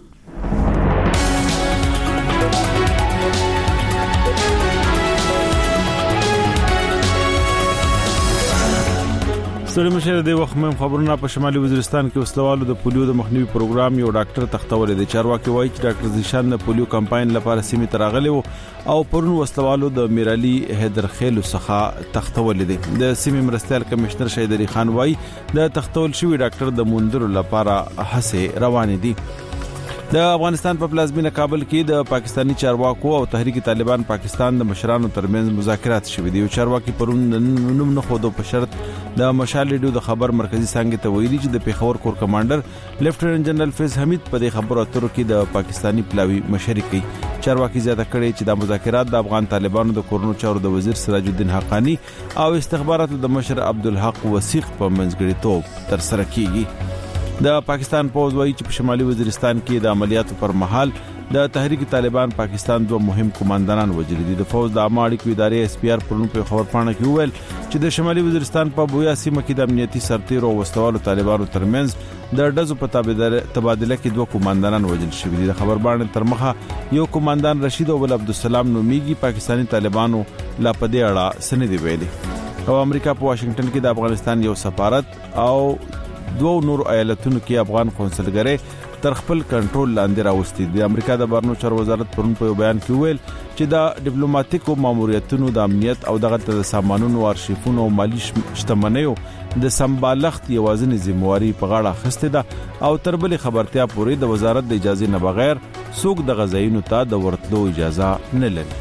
ستړي مشه د وخت مهم خبرونه په شمالي وزیرستان کې وسلوالو د پولیو د مخنیوي پروګرام یو ډاکټر تختولې د چارواکي وایي چې ډاکټر زیشان د پولیو کمپاین لپاره سیمه تراغلي او پرون وسلوالو د میرالي حیدر خیل څخه تختولې دي. د سیمه مرستيال کمشنر شهید علي خان وایي د تختول شوی ډاکټر د موندلو لپاره هڅه روانې دي. د افغانستان په پلازمینه کابل کې د پاکستانی چارواکو او تحریک طالبان پاکستان د مشرانو ترمنځ مذاکرات شوې دي. چارواکي پرون نوم نه خودو په شرط د مشال ریډیو د خبر مرکزی څنګه ته ویلي چې د پیښور کور کمانډر لیفټیننټ جنرال فیض حمید په دې خبرو اترو کې د پاکستانی پلاوی مشري کوي. چارواکي زیاته کړي چې د مذاکرات د افغان طالبانو د کورونو چارو د وزیر سراج الدین حقانی او استخباراتو د مشر عبدالحق وثیق په منځګړیتوب تر سره کیږي. د پاکستان پوز وایي چې په شمالي وزیرستان کې د عملیاتو پر مهال د تحریک طالبان پاکستان دوه مهم کمانډران وژل دي. د فوج د عامه اړیکو ادارې اس پی آر پرون په خبر پاڼه کې وویل چې د شمالي وزیرستان په بویا سیمه کې د امنیتي سرتیرو او وسوالو طالبانو ترمنځ د ډزو په تبادله کې دوه کمانډران وژل شوي دي. د خبر باندې تر مخه یو کمانډر رشید او بل عبدالسلام نومیږي. پاکستانی طالبانو لا په دې اړه سند ویلي او امریکا په واشنگټن کې د افغانستان یو سفارت او دوه نور ایالتونو کې افغان قونسلګری تر خپل کنټرول لاندې راوستي دي. امریکا د بهرنیو چارو وزارت پرون په بیان کې ویل چې د ډیپلوماټیکو ماموریتونو د امنیت او دغه د سامانونو ارشیفونو او مالی شتمنیو د سمبالښت یوازینی ذمہواری په غاړه اخیسته ده او تر بلې خبرتیا پورې د وزارت د اجازه نه بغیر څوک د غزاینو ته د ورتلو اجازه نه لري.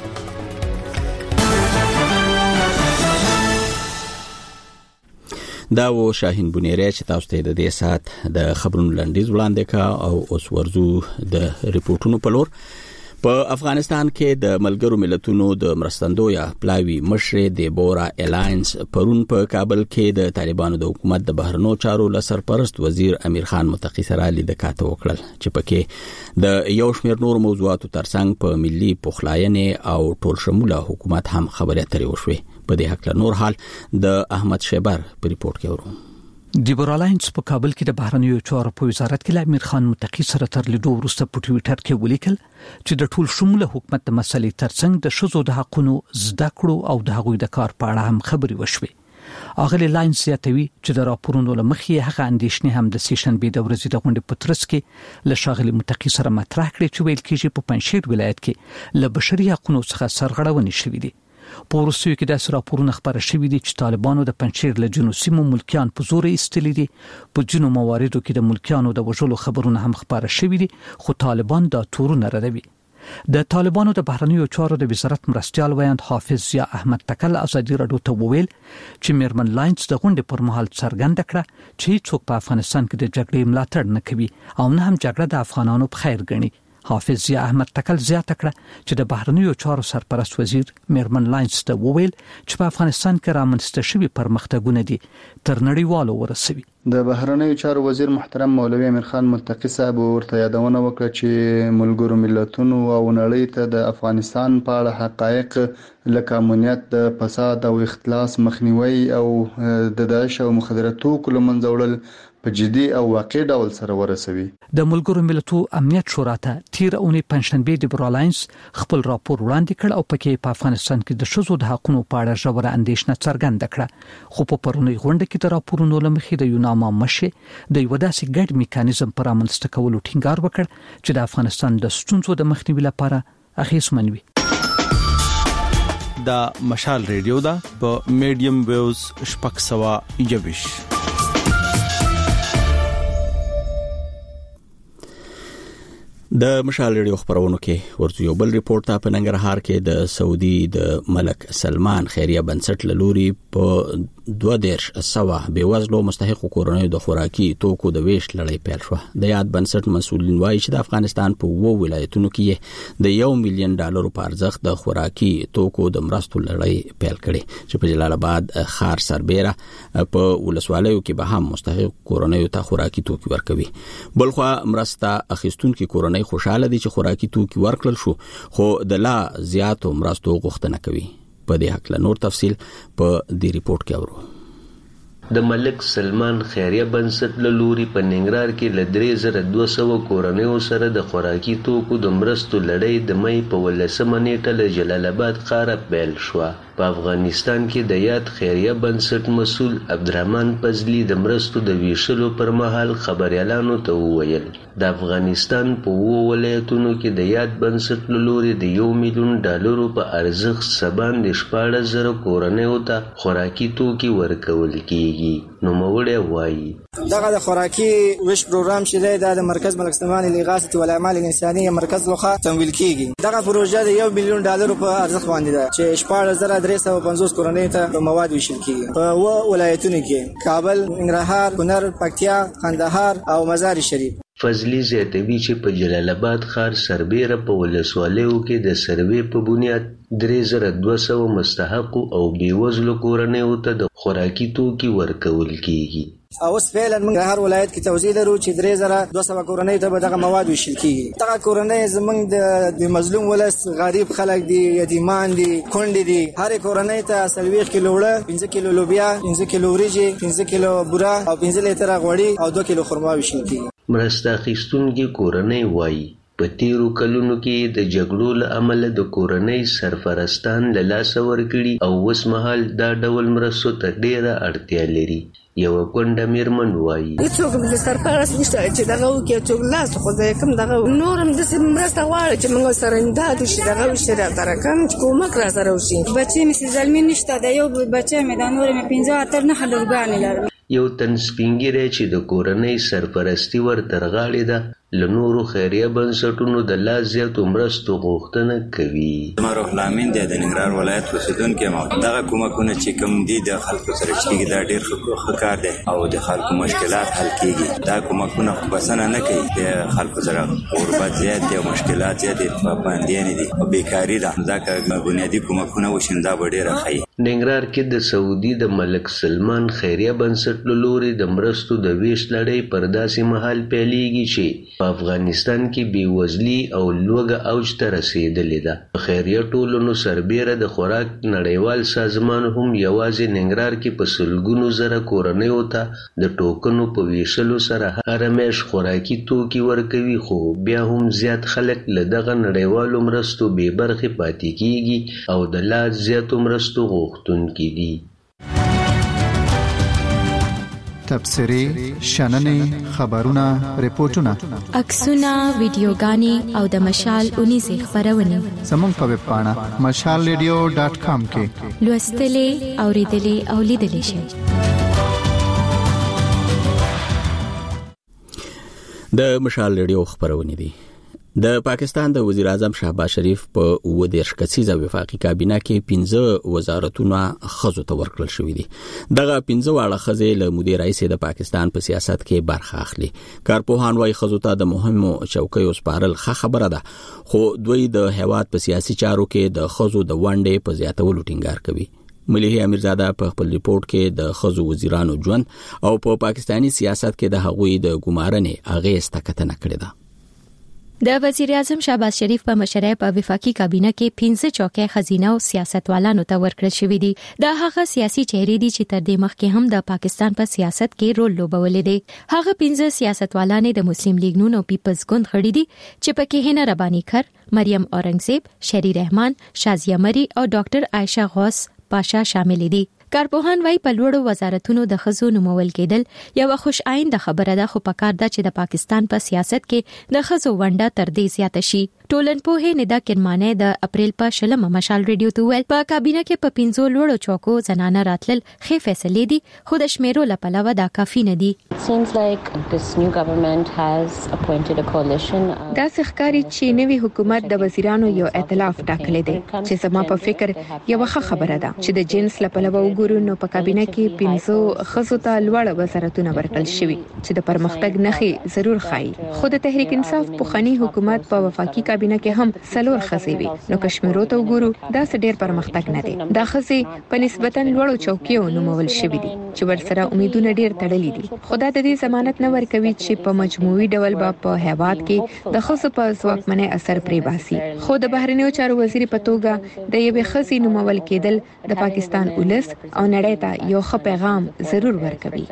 دا و شاهین بنيري چې تاسو ته د دې سات د خبرونو لنډیز وړاندې کا او اوس ورزو د ریپورتونو په لور. په افغانستان کې د ملګرو ملتونو د مرستندویا پلاوی مشر دیبورا الاینس پرون په کابل کې د طالبانو د حکومت د بهرنیو چارو لسرپرست وزیر امیر خان متقی سره لیدکاته وکړل چې پکې د یو شمېر نور موضوعاتو ترڅنګ په ملي پخلاینې او ټول شموله حکومت هم خبرې اترې وشوې. په دې حق له نور حال د احمد شیبر په ریپورت کې ورو. دیبورا الاینس په کابل کې د بهرنیو چارو په وزارت کې امیر خان متقی سره تر لیدو وروسته په ټوئیټر کې ولیکل چې د ټول شموله حکومت د مسلې ترڅنګ د شذو د حقونو زده کړو او د هغوی د کار په اړه هم خبرې وشوې. اغلی لاینس یاتوي چې د راپورونو لمخې هغه اندېښنې هم د سیشن بي د ورځې د غونډې په ترڅ کې له شاغلي متقی سره مطرح کړې چې ویل کېږي په پنځشیر ولایت کې له بشري حقوقو څخه سرغړونې شوې دي. په وروستیو کې د راپورونو خبره شوې دي چې طالبانو د پنځشیر له جنوب سیمو ملکیان په زور ایستلې دي. په جنو مواردو کې د ملکیانو د وژلو خبرونه هم خبره شوې دي خو طالبان دا تورونه ردوي. د طالبانو د بهرنیو چارو د وزارت مرستيال ویاند حافظ ضیا احمد تکل ازادي راډیو ته وویل چې میرمن لاینز د غونډې پر مهال څرګنده کړه چې څوک په افغانستان کې د جګړې ملاتړ نه کوي او نه هم جګړه د افغانانو په خیر ګڼي. حافظ ضیا احمد تکل زیاته کړه چې د بهرنیو چارو سرپرست وزیر میرمن لاینز ته وویل چې په افغانستان کې رامنځته شوي پرمختګونه دي تر نړیوالو ورسوي. د بهرنیو چارو وزیر محترم مولوی امیر خان متقی صاحب ورته یادونه وکړه چې ملګرو ملتونو او نړۍ ته د افغانستان په اړه حقایق لکه امنیت، د فساد او اختلاس مخنیوي او د داعش او مخدره توکو له منځه وړل په جدي او واقعي ډول سره ورسوي. د ملګرو ملتونو امنیت شورا ته تیر اونۍ پنځشنبه د برالاینس خپل راپور وړاندې کړ او پکې په افغانستان کې د شذو د حقوقو په اړه ژوره اندېښنه څرګنده کړه. خو په پرونی غونډه کې د راپورونو لمخې د یوناما مشه د یو داسې ګډ میکانیزم پر امنځته کولو ټینګار وکړ چې د افغانستان د ستونزو د مخنیوي لپاره اغیزمن وي. دا مشال ریډیو دا په میډیم ویوز شپږ سوه یوویشت د مشال ریډیو خبرونو کې ورته یو بل ریپورت ته په ننګرهار کې د سعودي د ملک سلمان خیریه بنسټ لوري په دوه دیرش سوا بېوزلو مستحق کورنیو د خوراکي توکو د ویش لړۍ پیل شو. د یاد بنسټ مسؤلین وایي چې د افغانستان په وو ولایتونو کې د یو میلیون ډالرو په ارزښت د خوراکي توکو د مرستو لړۍ پیل کړي چې په جلال آباد خار سربېره په ولسوالیو کې به هم مستحق کورنیو ته خوراکي توکي ورکوي. بلخو مرسته اخیستونکو کورنۍ خوشاله دي چې خوراکي توکي ورکړل شو خو د لا زیاتو مرستو غوښتنه کوي. په دې حق له نور تفصيل په دې ریپورت کې اورو. د ملک سلمان خیریه بنسټ له لوري په ننګرهار کې ل درې زره دوه سوه کورنیو سره د خوراکي توکو د مرستو لړۍ د مې په ولسمه نیټه له جلال آباد ښاره پیل شوه. په افغانستان کې د یاد خیریه بنسټ مسؤل عبدالرحمن فضلی د مرستو د ویشلو پر مهال خبريالانو ته وویل د افغانستان په وو ولایتونو کې د یاد بنسټ له لوري د یو میلیون ډالرو په ارزښت سبان د شپاړس زره کورنیو ته خوراکي توکي ورکول کیږي. نو موړی وایي دغه د خوراکي ویش پروګرام چې د مرکز ملک سلمان لغاثه والاعمال الانسانيه مرکز لخوا تمویل کیږي. دغه پروژه د یو میلیون ډالرو په ارزښت باندې ده چې شپاړس زره درې سوه پنځوس کورنیو ته مواد ویشل کیږي په و ولایتونو کې کابل، ننګرهار، کونړ، پکتیا، قندهار او مزار شریف. فضلی زیاتوي چې په جلال آباد ښار سربېره په ولسوالیو کې د سروې په بنیاد درې زره دوه سوه مستحقو او بېوزلو کورنیو ته د خوراکي توکي ورکول کیږي. اوس فعلا موږ هر ولایت کې توزیع لرو چې درې زره دوه سوه کورنیو ته به دغه مواد ویشل کیږي. دغه کورنۍ زموږ د مظلوم ولس غریب خلک دي، یتیمان دي، کونډې دي. هرې کورنۍ ته څلوېښت کیلو اوړه، پنځه کیلو لوبیا، پنځه کیلو وریجې، پنځه کیلو بوره او پنځه لیتره غوړي او دوه کیلو خرما ویشل کیږي. مرسته اخیستونکي کورنۍ وایي په تیرو کلونو کې د جګړو له امله د کورنۍ سرپرستان له لاسه ورکړي او اوس مهال دا ډول مرستو ته ډېره اړتیا لري. یوه کونډه میرمن وایي هېڅوک د سرپرست نشته چې دغه وکړي، څوک لاس خو زه یې کوم دغه نور هم داسې مرسته غواړي چې موږ سره امداد وشي، دغه وشي راته راکړم چې کومک را سره وشي. بچې مې چې زلمي نشته، د یو بچی مې د نورې مې پنځه اتر نهه لورګانې لرم. یو تن سپین ږیری چې د کورنۍ سرپرستي ورته غاړې ده له نورو خیریه بنسټونو د لا زیاتو مرستو غوښتنه کوي. زما روح لامین دی، د ننګرهار ولایت اوسېدونکی یم. دغه کومکونه چې کوم دي د خلکو سره چې کېږي دا ډېر ښه کار دی او د خلکو مشکلات حل کېږي. دا کومکونه خو بسنه نه کوي، د خلکو سره غربت زیات دی او مشکلات زیات دي، پابندیانې دي او بیکاري ده. دا که بنیادي کومکونه وشي دا به ډېره ښه وي. ننګرهار کې د سعودي د ملک سلمان خیریه بنسټ له لوري د مرستو د ویش لړۍ پر داسې مهال پیلېږي چې په افغانستان کې بېوزلي او لوږه اوج ته رسېدلې ده. په خیریه ټولنو سربېره د خوراک نړیوال سازمان هم یوازې ننګرهار کې په سلګونو زره کورنیو ته د ټوکنو په ویشلو سره هره میاشت خوراکي توکي ورکوي، خو بیا هم زیات خلک له دغه نړیوالو مرستو بې برخې پاتې کیږي او د لا زیاتو مرستو غوښتونکي دي. تبصرې، شننې، خبرونه، ریپورتونه، عکسونه، ویډیوګانې او د مشال اونیزې خبرونه زموږ په ویب پاڼه مشال ریډیو ډاټ کام کې لوستلې، اوریدلې او لیدلې شئ. د مشال ریډیو خبرونه دي. د پاکستان د وزیر اعظم شهباز شریف په اووه دېرش کسیزه وفاقي کابینه کې پنځه وزارتونه ښځو ته ورکړل شوي دي. دغه پنځه واړه ښځې له مودې راهیسې د پاکستان په سیاست کې برخه اخلي. کارپوهان وايي ښځو ته د مهمو چوکیو سپارل ښه خبره ده، خو دوی د هیواد په سیاسي چارو کې د ښځو د ونډې په زیاتولو ټینګار کوي. مليحه امیرزاده په خپل ریپورت کې د ښځو وزیرانو ژوند او په پاکستاني سیاست کې د هغوی د ګمارنې اغېز ته کتنه کړې ده. د وزیر اعظم شهباز شریف په مشرۍ په وفاقي کابینه کې پنځه چوکۍ خزینه او سیاستوالانو ته ورکړل شوې دي. دا هغه سیاسي چهرې دي چې تر دې مخکې هم د پاکستان په سیاست کې رول لوبولې دي. هغه پنځه سیاستوالانې د مسلم لیگ نون او پیپلز ګوند غړي دي چې پکې هینا ربانی کر، مریم اورنګزیب، شری رحمان، شازیه مری او ډاکټر عائشہ غوث پاشا شامل دي. کارپوهان وايي په لوړو وزارتونو د ښځو نومول کېدل یو خوش آینده خبره ده، خو پکار ده چې د پاکستان په سیاست کې د ښځو ونډه تر دې زیاته شي. ټولنپوه ندا کرمانه د اپریل په شلمه مشال ریډیو ته ویل په کابینه کې په پنځو لوړو چوکو زنانه راتلل خې فیصلې دي خو د شمیرو لپاره دا کافي نه دي. دا ښکاري چې نوی حکومت د وزیرانو یو ائتلاف ټاکلی دی چې زما په فکر یو ښه خبره ده چې د جنس لپاره وګورو نو په کابینه کې پنځو خزو ته لوړ وزارتونه ورکړل شوي چې د پرمختګ نښې ضرور ښایي. خو د تحریک انصاف پخوانی حکومت په وفاقي کابینه کې هم څلور خزې وي نو کشمیرو ته وګورو دا ډېر پرمختګ نه دی. دا خزې په نسبتا لوړو چوکیو نومول شوي دي چې ورسره امیدونه ډېر تړلي دي. خو دا د دې ضمانت نه ورکوي چې په مجموعي ډول به په هیواد کې د خزو په ځواکمنۍ اثر پرې باسي. خو د بهرنیو چارو وزیر په توګه د یوې خزې نومول کېدل د پاکستان ولس او نړۍ ته یو ښه پیغام ضرور ورکوي.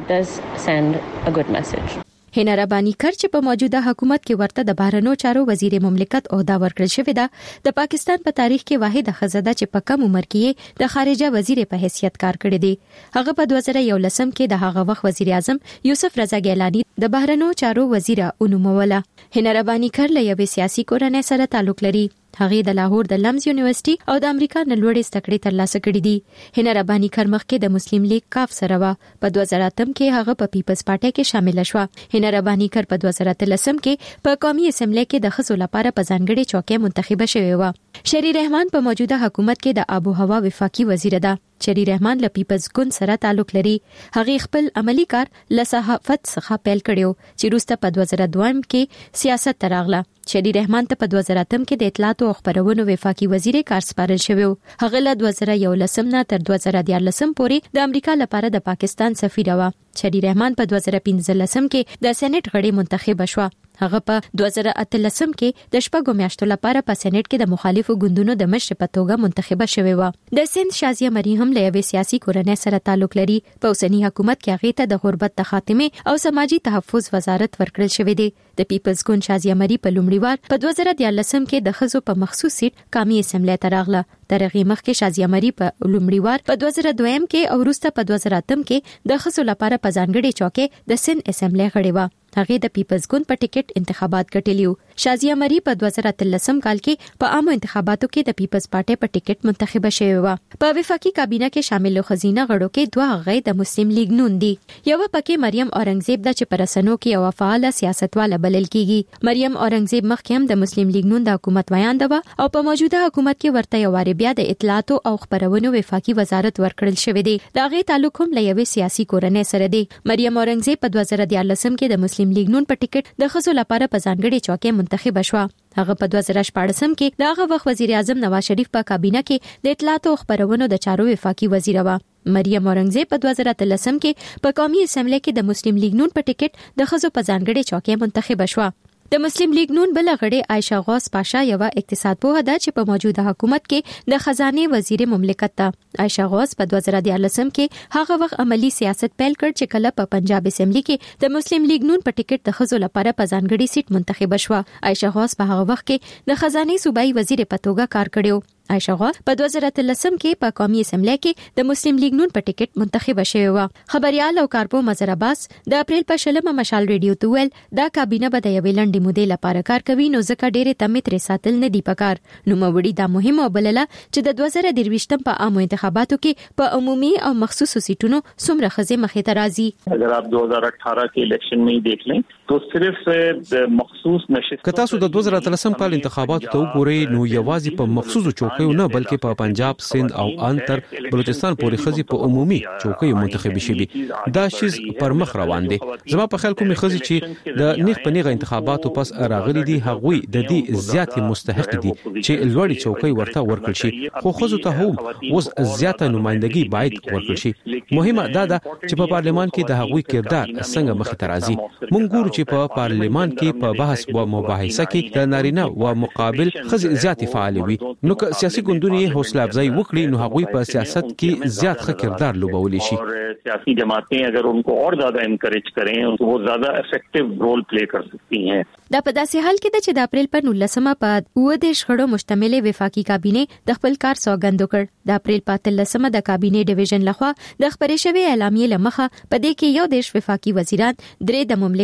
هینا ربانی کر چې په موجوده حکومت کې ورته د بهرنیو چارو وزیر مملکت عہده ورکړل شوې ده د پاکستان په تاریخ کې واحده ښځه ده چې په کم عمر کې د خارجه وزیر په حیثیت کار کړی دی. هغه په دوه زره یو لسم کې د هغه وخت وزیر اعظم یوسف رضا ګیلانی د بهرنیو چارو وزیر اونوموله. هینا ربانی کر له یوې سیاسي کورنۍ سره تعلق لري. هغه د لاهور د لمز یونیورسيټي او د امریکا نه لوړې زده ترلاسه کړې دي. هینا ربانی کر مخکې د مسلم لیگ کاف سره و. په دوه زره اتم کې هغه په پیپلز پارټي کې شامل شو. هینا ربانی کر په دوه زره اتلسم کې په قومي اسمبلی کې د خزو لپاره په ځانګړي چوکۍ منتخب شوی و. شری رحمان په موجوده حکومت کې د آب او هوا وفاقي وزیر ده. شری رحمان له پیپلز ګوند سره تعلق لري. هغه خپل عملی کار له صحافت څخه پیل کړیو چې وروسته په دوه زره دوه کې سیاست ته راغله. شری رحمان ته په دوه زره اتم کې د اطلاعات او خبرونو وفاقي وزیر کار سپارل شوی. هغه له دوه زره یو لسم نه تر دوه زره دیارلسم پورې د امریکا لپاره د پاکستان سفیر و. شری رحمان په دوه زره پنځه لسم کې د سېنات غړي منتخب شو. هغه په دوه زره اتلسم کې د شپږو میاشتو لپاره په سېنات کې د مخالفو ګوندونو د مشر په توګه منتخب شوی و. د سند شازیه مری هم له یوې سیاسي کورنۍ سره تعلق لري. په اوسنی حکومت کې هغه ته د غربت د خاتمه او سماجی تحفظ وزارت ورکړل شوی دی. د پیپلز ګوند شازیه مری په لومړي وار په دوه زره دیارلسم کې د خزو په مخصوص سیټ قومي اسمبلی ته راغله. ترغه مخکې شازیه مری په لومړي وار په دوه زره دوه کې او وروسته په دوه زره اتم کې د خزو لپاره په ځانګړي چوکۍ د سند اسمبلی غړي و. هغه د پیپلز ګوند په ټیکټ انتخابات ګټلیو. شازیه مری په دوه زره اتلسم کال کې په عامو انتخاباتو کې د پیپلز پارټي په ټیکټ منتخب شوی و. په وفاقي کابینه کې شامل خزینه غړو کې دوه هغه د مسلم لیگ نون دي. یو پکې مریم اورنګزیب د چې پرسنو کې یو فعال سیاستواله بلل کیږي. مریم اورنګزیب مخکې هم د مسلم لیگ نون د حکومت ویان ده او په موجوده حکومت کې ورته یو واری بیا د اطلاعات او خبرونو وفاقي وزارت ورکړل شوی دی. دا غي تعلق هم له یوې سیاسي کورنۍ سره دی. مریم اورنګزیب په دوه زره دیارلسم کې د مسلم لیگ نون په ټیکټ د خزو لپاره په ځانګړي چوکۍ منتخب شو. هغه په دوه زره شپږم کې د هغه وخت وزیر اعظم نواز شریف په کابینه کې د اطلاعات او خبرونو د چارو وفاقي وزیر و. مریم اورنګزیب په دوه زره اتلسم کې په قومي اسمبلی کې د مسلم لیگ نون په ټیکټ د خزو په ځانګړي چوکۍ منتخب شو. د مسلم لیگ نون بل غړي عائشہ غوث پاشا یو اقتصاد پوه ده چې په موجوده حکومت کې د خزانه وزیر مملکت ده. عائشہ غوث په دوه زره دیارلسم کې هغه وخت عملی سیاست پیل کړ چې کله په پنجاب اسمبلی کې د مسلم لیگ نون په ټیکټ د خزو لپاره په ځانګړي سیټ منتخب شو. عائشہ غوث په هغه وخت کې د خزانه صوبایي وزیر په توګه کار کړیو. عائشہ غوث په دوه زره اتلسم کې په قومي اسمبلی کې د مسلم لیگ نون په ټیکټ منتخب شوی و. خبريال او کارپو مظهر عباس د اپریل په شلمه مشال ریډیو ته ویل دا کابینه به د یوې لنډې مودې لپاره کار کوي نو ځکه ډېرې تمې ترې ساتل نه دی پکار. نو موړي دا مهمه وبلله چې د دوه زره درویشتم په عامو انتخاباتو کې په عمومي او مخصوصو سیټونو څومره خزې مخې ته راځي. اگر آپ دو ہزار اٹھارہ کے الیکشن میں دیکھ لیں تو صرف مخصوص نشست که تاسو د دوه زره اتلسم کال انتخاباتو ته وګورئ نو یوازې په مخصوصو چوکیو نه بلکې په پنجاب، سند او انتر بلوچستان پورې خزي په عمومي چوکیو منتخب شوي. دا شیز پر مخ روان دي. زما په خیال کومې خزي چې د نیغ په نیغه انتخاباتو پس راغلي دي هغوی د دې زیاتې مستحق دي چې لوړی چوکۍ ورته ورکړل شي. خو خزو ته هم اوس زیاته نمائندګي باید ورکړل شي. مهمه دا ده چې په پارلمان کې د هغوی کردار څنګه مخ ته راځي. مونږ ګورو چې په پارلمان کې په بحث او مباحثه کې د نارینه او مقابل خزي زیاتې فعال وي. نو که سیاسي ګوندونه حوصله افزایی وکړي نو هغوی په سیاست کې زیات ښه کردار لوبولی شي. سیاسي جماعتیں اگر ان کو اور زیادہ انکریج کریں تو وہ زیادہ افیکٹیو رول پلی کر سکتی ہیں. دا په داسې حال کې چې د اپریل په نولسمه په اوه دیش غړو مشتمل وفاقي کابینه د خپل کار سوګند وکړ. د اپریل په اتلسمه د کابینه ډیویژن لخوا د خبرې شوی اعلامیې لمخه په دې کې یو دیش وفاقي وزیران، درې د مملکت وزیر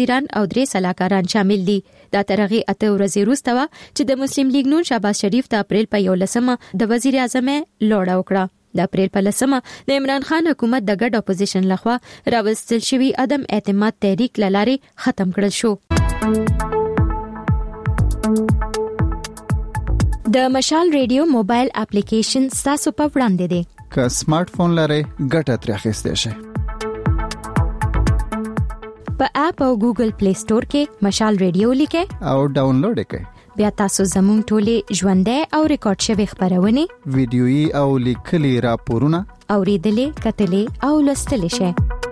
وزیران او درې سلاکاران شامل دي. دا ترغه اته ورځې وروسته چې د مسلم لیگ نون شهباز شریف د اپریل په یولسمه د وزیر اعظم لوړه وکړه. د اپریل په لسمه د عمران خان حکومت د ګډ اپوزیشن لخوا راوستل شوی عدم اعتماد تحریک للارې ختم کړل شو. د مشال ریډیو موبایل اپلیکیشن تاسو په وړاندې دی. که سمارټ فون لرئ ګټه ترې اخیستئ شئ. په اپ او ګوګل پلی سٹور کې مشال ریډیو لیکئ او ډاونلوډ یې کړئ. بیا تاسو زموږ ټولې ژوندۍ او ریکارډ شوی خبرونه، ویډیويي او لیکلي راپورونه اوریدلې، کتلې او لوستلې شئ.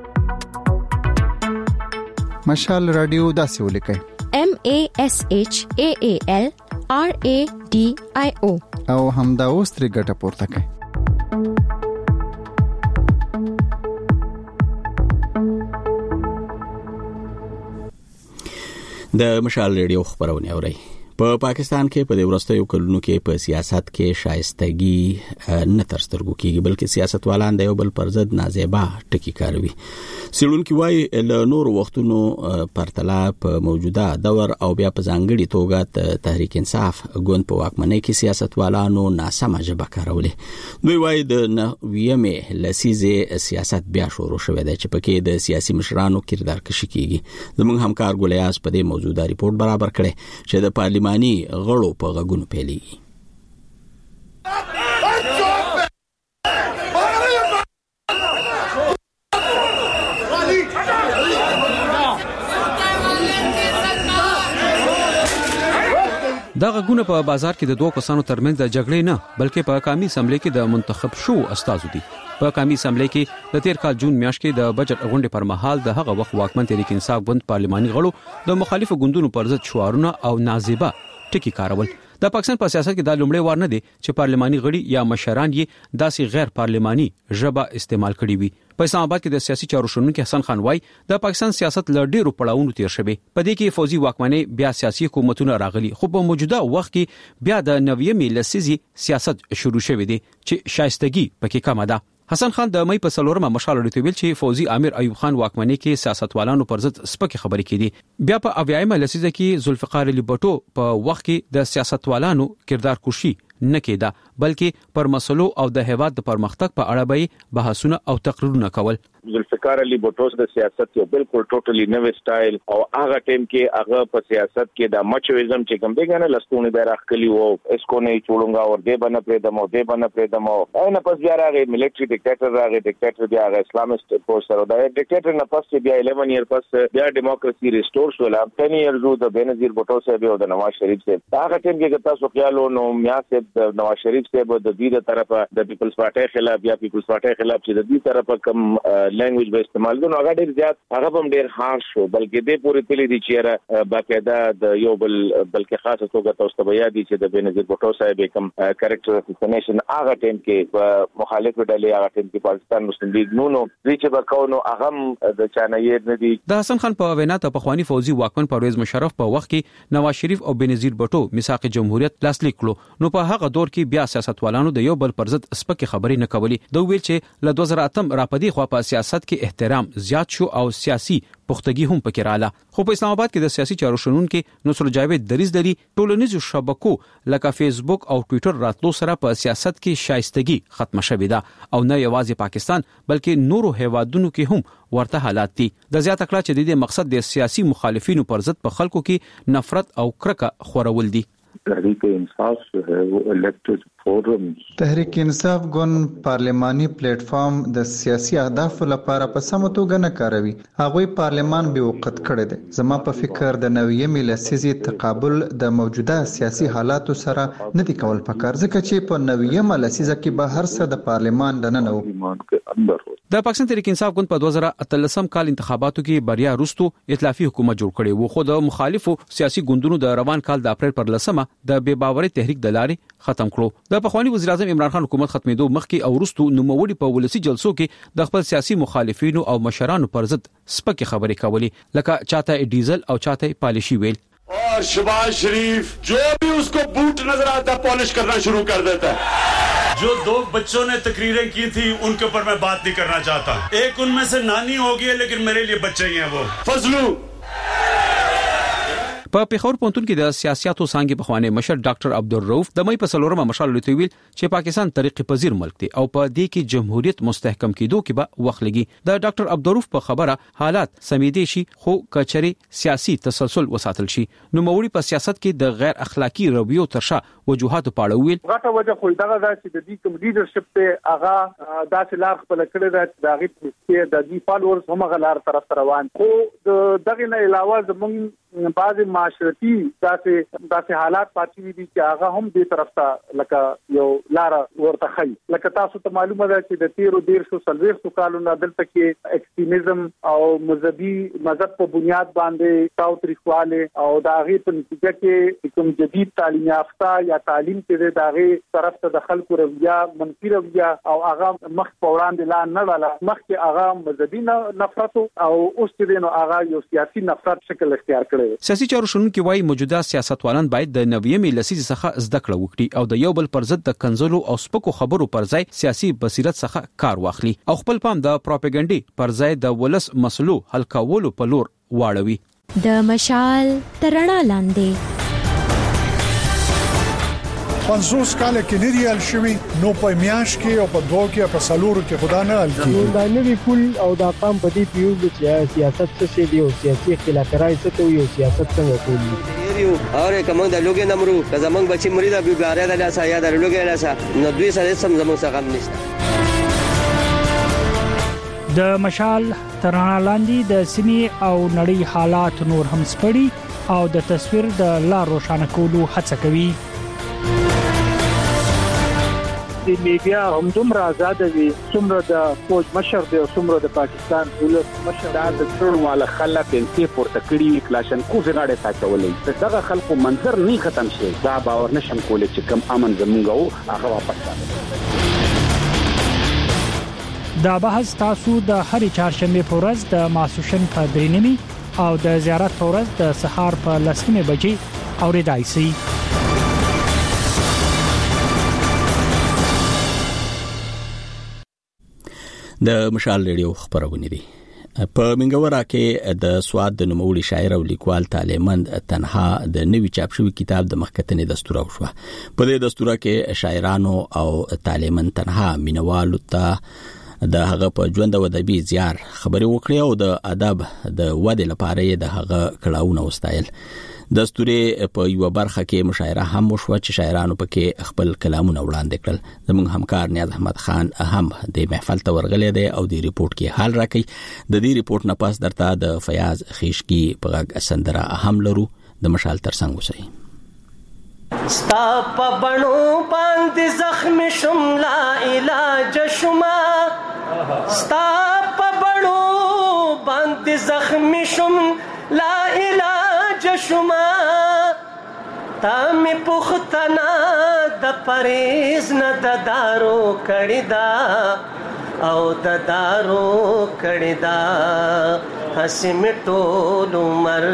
مشال رادیو داسې ولیکئ: M A S H A A L R A D I O او همدا اوس ترې ګټه پورته کړئ. د مشال ریډیو خبرونه اورئ. په پاکستان کې په ورستیو کلونو کې په سیاست کې شایستګي نه تر سترګو کېږي، بلکې سیاستوالان د یو بل پر ضد نازیبا ټکی کاروي. سیلونکي وايي له نور وختونو پرتله په موجوده دور او بیا په ځانګړي توګه تحریک انصاف ګوند په واکمنۍ کې سیاستوالانو ناسمه ژبه کارولې. دوی وايي د نویمه لسیزه سیاست بیا شروع شوې ده چې پکې د سیاسي مشرانو کردار کشي کیږي. زموږ همکار ګولیاس په دې موضوع ریپورت برابر کړي چې د پارلماني غړو په غږونو پیلېږي. دا غږونه په بازار کې د دوه کسانو ترمنځ د جګړې نه بلکې په قومي اسمبلی کې د منتخب شو استازو دي. په قومي اسمبلی کې د تیر کال جون میاشت کې د بجټ غونډې پر مهال د هغه وخت واکمن تحریک انصاف ګوند پارلماني غړو د مخالفو ګوندونو پر ضد شعارونه او نازیبا ټکی کارول. د پاکستان په سیاست کې دا لومړی وار نه دی چې پارلماني غړي یا مشران یې داسې غیر پارلماني ژبه استعمال کړي وي. په اسلام آباد کې د سیاسي چارو شنونکي حسن خان وايي د پاکستان سیاست له ډیرو پړاوونو تیر شوی. په دې کې فوزي واکمنۍ بیا سیاسي حکومتونه راغلي، خو په موجوده وخت کې بیا د نویمې لسیزې سیاست شروع شوی دی چې شایستګي پکې کمه ده. حسن خان د مې په څلورمه مشال لري ویل چې فوزي امیر ایوب خان واکمنۍ کې سیاستوالانو پر ضد سپکې خبرې کړي. بیا په اویایمه لسیزه کې ذوالفقار علي بټو په وخت کې د سیاستوالانو کردار کوشي نه کېده، بلکې پر مسلو او د هیواد د پرمختګ په اړه به بحثونه او تقریرونه کول. ذوالفقار علي بټو د سیاست یو بالکل ټوټلی نوې سټایل او هغه ټیم کې هغه په سیاست کې د مچویزم چې کوم دی کنه لستونی به راخلی وو اسکو نه چولونګا اور دی بنه پرې دمو دی بنه پرې دمو نه پس بیا راغی ملټری ډیکټیټر راغی ډیکټیټر بیا راغی اسلامست فورس سره دا ډیکټیټر نه پس بیا الیون ایئر پس بیا ډیموکراسي ریسټور شول. ټین ایئرز د بنظیر بټو صاحب او د نواز شریف صاحب هغه ټیم کې تاسو خیالو نو میا صاحب د نواز شریف صاحب د دې طرفه د پیپلز پارټي خلاف یا پیپلز پارټي خلاف چې د دې طرفه کم لینګویج به استعمال کوي هغه ډیر زیات هغه هم ډیر هارش شو، بلکې دې پوری تللی دي چې را باقاعده د یو بل بلکې خاصه توګه تاسو ته بیا دي چې د بنظیر بټو صاحب کوم کریکټر اساسینیشن هغه ټیم کې مخالف ډلې هغه ټیم کې پاکستان مسلم لیگ نونو چې وکاونو هغه د چانایې نه دي. د حسن خان په وینا ته پخوانی فوزي واکمن پرویز مشرف په وخت کې نواز شریف او بنظیر بټو میثاق جمهوریت لاسلیک کړو، نو په هغه دور کې بیا سیاستوالانو د یو بل پر ضد سپکې خبرې نه کولې. دوی ویل چې له دوه زره اتم را پدې خو په سیاست کې احترام زیات شو او سیاسي پختګي هم پکې رااله. خو په اسلام آباد کې د سیاسي چارو شنونکو نصر جاوید دریز لري ټولنیزو شبکو لکه فیسبوک او ټوئیټر راتلو سره په سیاست کې شایستګي ختم شوې ده او نه یوازې پاکستان بلکې نورو هیوادونو کې هم ورته حالات دي. د زیاته کړه چې د دې مقصد د سیاسي مخالفینو پر ضد په خلکو کې نفرت او کرکه خورول دي. تحریک انصاف جو ہے وہ الیکٹڈ فورم تحریک انصاف ګوند پارلماني پلیټ فارم د سیاسي اهدافو لپاره په سمه توګه نه کاروي. هغه پارلمان به وقت کړی دی. زما په فکر د نویمې لسیزې تقابل د موجوده سیاسي حالاتو سره نه دی کول پکار، ځکه چې په نویمه لسیزه کې به هر څه د پارلمان دننه وو. د پاکستان تحریک انصاف ګوند په دوه زره اتلسم کال انتخاباتو کې بریا وروسته ائتلافي حکومت جوړ کړی وو، خو د مخالفو سیاسي ګوندونو د روان کال د اپریل پر لسمه د بے باوري تحریک د لارې ختم کړو. د پخوانی وزیر اعظم عمران خان حکومت ختمېدو مخکې او وروسته نوموړي په ولسی جلسو کې د خپل سیاسي مخالفینو او مشرانو پر ضد سپکې خبرې کولې، لکه چاته ډیزل او چاته پالیشي ویل. और शहबाज शरीफ जो भी उसको बूट नजर आता है पॉलिश करना शुरू कर देता है. जो दो बच्चों ने तकरीरें की थी उनके ऊपर मैं बात नहीं करना चाहता. एक उनमें से नानी होगी लेकिन मेरे लिए बच्चे ही हैं वो. फजलू په پیښور پونتون کې د سیاستو څنګه په خوانې مشر ډاکټر عبدالرؤف د مې په سلورمه مشال لته ویل چې پاکستان طریقې پذیر ملک دی او په دې کې جمهوریت مستحکم کېدو کې به وخت لګي. د ډاکټر عبدالرؤف په خبره حالات سمیدي شي خو کچري سیاسي تسلسل وساتل شي. نو موري په سیاست کې د غیر اخلاقی رویو ترشا وجوهات په اړه ویل. غټه وجه خو دغه دا چې د دې کوم لیډرشپ ته هغه داسې لار خپل کړی دا چې دغه چې د دې فالوورز هم غلار طرف روان خو دغه نه علاوه زمونږ بعض معاشرتي داسې داسې حالات پاتې دي چې هغه هم دې طرف ته لکه یو لار ورته خي. لکه تاسو ته معلومه ده چې د تیرو دیرشو سلويختو کالونو دلته کې ایکستریمزم او مذهبي مذهب په بنیاد باندې تاوتریخواله او د هغه په نتیجه کې کوم جدید تعلیم یافته یا تعلیم کې د هغه طرف ته د خلکو رویه منفي رویه او هغه مخ په وړاندې لا نه لاله مخکې هغه مذهبي نفرت او اوس چې نو هغه یو سیاسي نفرت شکل اختیار کړی. سیاسي چارو شنونکي وايي موجوده سیاستوالان باید د نویمې لسیزې څخه زده کړه وکړي او د یو بل پر ضد د کنزلو او سپکو خبرو پر ځای سیاسي بصیرت څخه کار واخلي او خپل پام د پروپاګاندا پر ځای د ولس مسلو حل کولو په لور واړوي. د مشال ترڼا لاندې پنځوس کال کې نه دی ال شوی نو په میاش کې او په دوه کې په سلورو کې خدا نه ال کی دا نوی پول او دا قام په دې پیو چې سیاست څه شي دی او سیاسي اختلافات څه ته یو سیاست څنګه کوي یو اوره کوم د لوګي نمرو که زمنګ بچی مریدا بیګاره د لاسه یا د لوګي لاسه نو دوی سره سم زموږ څخه غم نشته. د مشال ترڼا لاندې د سیمې او نړۍ حالات نور هم سپړي او د تصویر د لار روښانه کولو هڅه کوي. د میډیا هم دومره آزاد دي څومره د فوج مشر دی او څومره د پاکستان ولس مشر دا د څړواله خلک انتي پورته کړی کلاشن کو زغاړه تاچولې دغه خلکو منظر نه ختم شي دا باور نشم کولای چې کم امن زمونږ هغه واپس راځي. دا بحث تاسو د هرې چهارشنبه په ورځ د ماسوشن په درېنمي او د زیارت په ورځ د سهار په لسمه بجې اوریدای شي. د مشال ریډیو خبرونه دي. په منګورا کې د سواد د نوموړي شاعر او لیکوال طالمند تنها د نوي چاپ شوی کتاب د مخکتنې دستور او شو. په دې دستور کې شاعرانو او طالمند تنها مینوالو ته د هغه په ژوند او ادبي زیار خبري وکړي او د ادب د ودې لپاره د هغه کړهونه وستایل. دستوري په یو برخه کې مشاعره هم وشو چې شاعرانو پکې خپل کلامونه وړاندې کړل. زموږ همکار نیاز احمد خان هم د محفل ته ورغلی دی او د ریپورت کې حال راکړي. د دې ریپورت نه پاس درته د فیاض خیشکی په غږ سندره هم لرو. د مشال ترڅنګ وسی ستا په بڼو باندې زخم شم لا علاج شما ستا په بڼو باندې زخم شم لا علاج شما تا می پختنا د پریز نه د دارو کړی دا او د دارو کړی دا حسیم ټول عمر.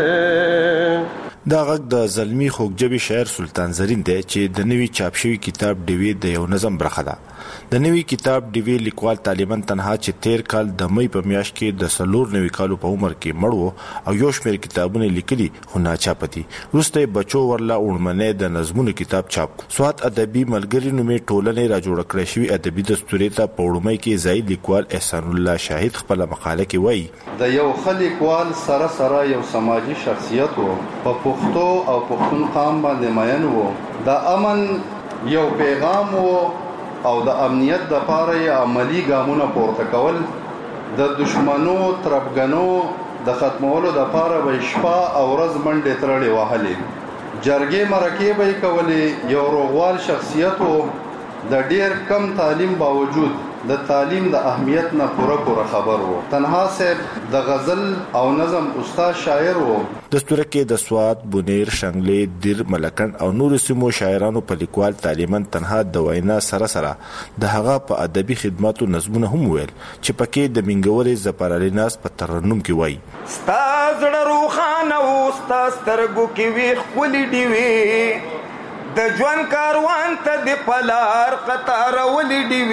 دا غږ د زلمی خوږجبي شاعر سلطان زرین دی چې د نوي چاپ شوی کتاب ډیوی د یو نظم برخه ده. د نوي کتاب ډیوی لیکوال طالبان تنها چې تیر کال د مې په میاشت کې د سلور نوي کالو په عمر کې مړو او یو شمېر کتابونه لیکلي خو ناچاپتي وروسته بچو ورلا اورمنه د نظمونو کتاب چاپ سواد ادبي ملګری نومې ټولنې را جوړ کړې شوی ادبي دستوري ته په وړمې کې زاید لیکوال احسان الله شاهد خپل مقاله کې وایي د یو خلیکوال سره سره یو سماجی شخصیت وو په پښتو او پښتون قام باندې ماین وو د امن یو پیغام وو او د امنیت د پاره عملی ګامونه پورته کول د دشمنو ترپګنو د ختمولو د پاره به شپه او ورځ منډه ترړې وهلې جرګې مرکې به کولې یو روغوال شخصیت وو د ډیر کم تعلیم باوجود د تعلیم د اهمیت نه پوره پوره خبر وو تنها صاحب د غزل او نظم استاد شاعر وو دستور کې د سواد بونیر شنګلې دیر ملکن او نور سیمو شاعرانو په لیکوال طالبان تنها د وینا سره سره د هغه په ادبي خدماتو نظمونه هم ویل چې پکې د منګوري زپرالیناس په ترنم کې وای استاد روخانه او استاد سترګو کې وی خولي دی وی د ژوند کاروان ته د پلار قطار ولې دی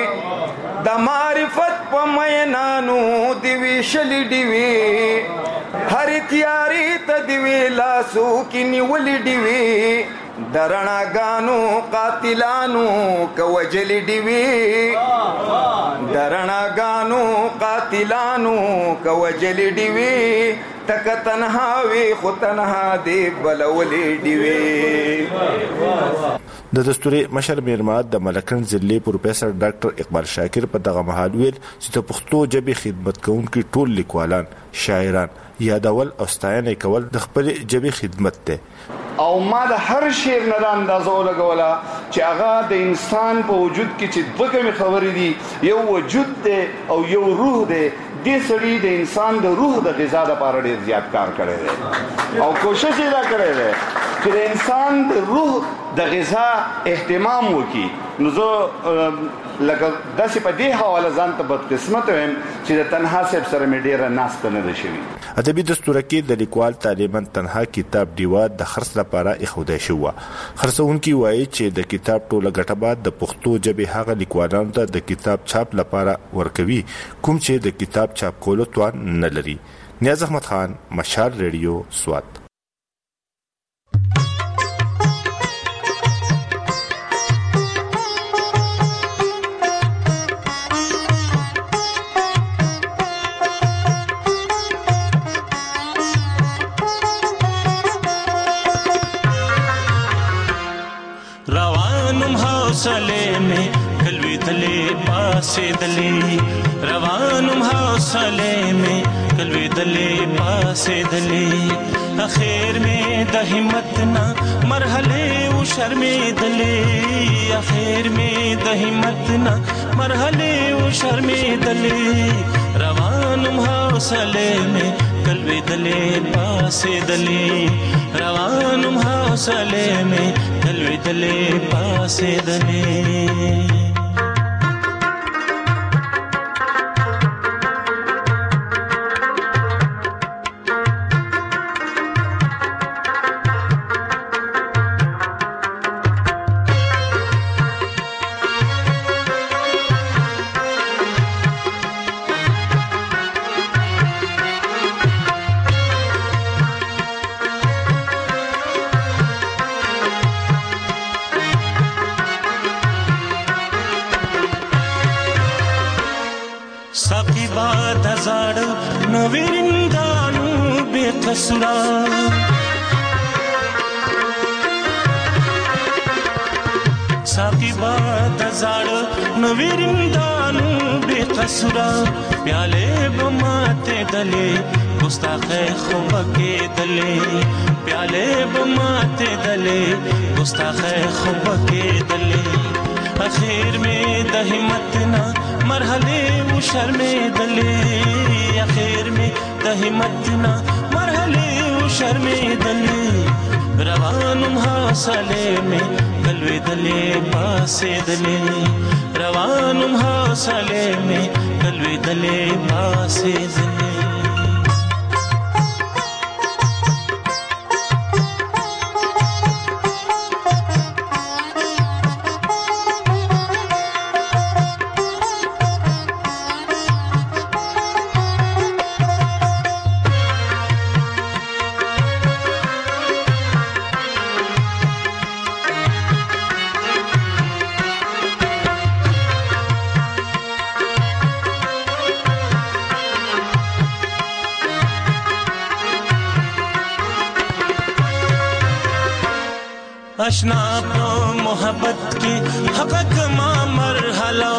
وی د معرفت په مینانو دی وی شلې دی وی هر تیاری ته دی ویلاسو کې نیولې دی وی درنا غانو قاتلانو کوجل دی وی درنا غانو قاتلانو کوجل دی وی تک تنها وی خو تنها دی بلولې دی وی. د دستوري مشر میرمات د ملکن ضلع پروفیسور ډاکټر اقبال شاکر په دغه مهال ویل چې د پښتو ژبې خدمت کوونکي ټول لیکوالان شاعران یادول او ستاینه کول د خپل ژبې خدمت ده او ما د هر شعر نه د اندازو لګوله چې هغه د انسان په وجود کې چې دوه کومې خبرې دي یو وجود دی او یو روح دی دې سړي د انسان د روح د غذا لپاره ډېر زیات کار کړی دی او کوشش یې دا کړی دی چې د انسان د روح د غذا اهتمام وکړي. نو زه لکه داسې په دې حواله ځان ته بدقسمت وایم چې د تنها صاحب سره مې ډېره ناسته نه ده شوې. ادبي دستور کې د لیکوال طالبان تنها کتاب ډیوا د خرڅ لپاره اخوده شو. خرڅونکي وایي چې د کتاب ټوله ګټه بعد د پښتو ژبې هغه لیکوالانو ته د کتاب چاپ لپاره ورکوي کوم چې د کتاب چاپ کولو توان نه لري. نیاز احمد خان، مشال ریډیو، سوات. حوصله में कलवी दले पासे दले रवानुम हौसले में कलवी दले पासे दले आखिर में द हिम्मत ना मरहले वो शर्मे दले आखिर में द हिम्मत ना मरहले वो शर्मे दले रवानुम हौसले में कलवी दले पासे दले रवानुम हौसले में कलवी दले पासे दले. कसुरा साकी बात जाड़ नवीरिंदानु बेकसुरा प्याले बमाते दले गुस्ताखे खुब के दले प्याले बमाते दले गुस्ताखे खुब के दले आखिर में द हिम्मत ना मरहले वो शर्मे दले आखिर में द हिम्मत ना मरहले वो शर्मे दले रवानुम हौसले में कलवे दले पासे दले रवानुम हौसले में कलवे दले पासे दले. अशना पो मोहब्बत की हक़ मा मरहला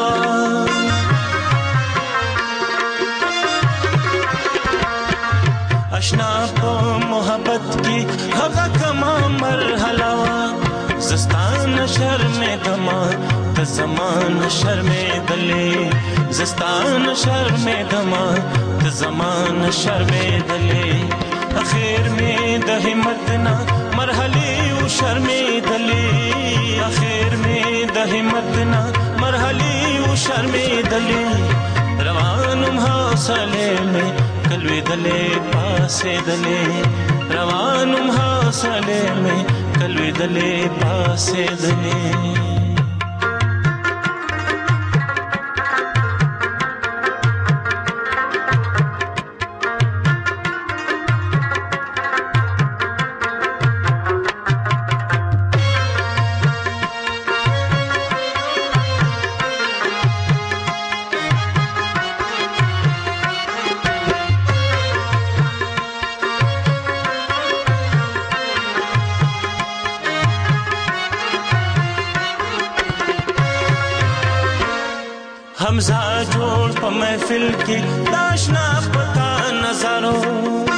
अशना पो मोहब्बत की हक़ मा मरहला ज़स्तान शर्म दमा त ज़मान शर्म दले ज़स्तान शर्म दमा त ज़मान शर्म दले आखिर में द हिम्मत ना मरहले वो शर्मे दले आखिर में द हिम्मत ना मरहले वो शर्मे दले रवानुम हौसले में कलवे दले पासे दले रवानुम हौसले में कलवे दले पासे दले. حمزه جوړ په محفل کې داشنا پتا نظرو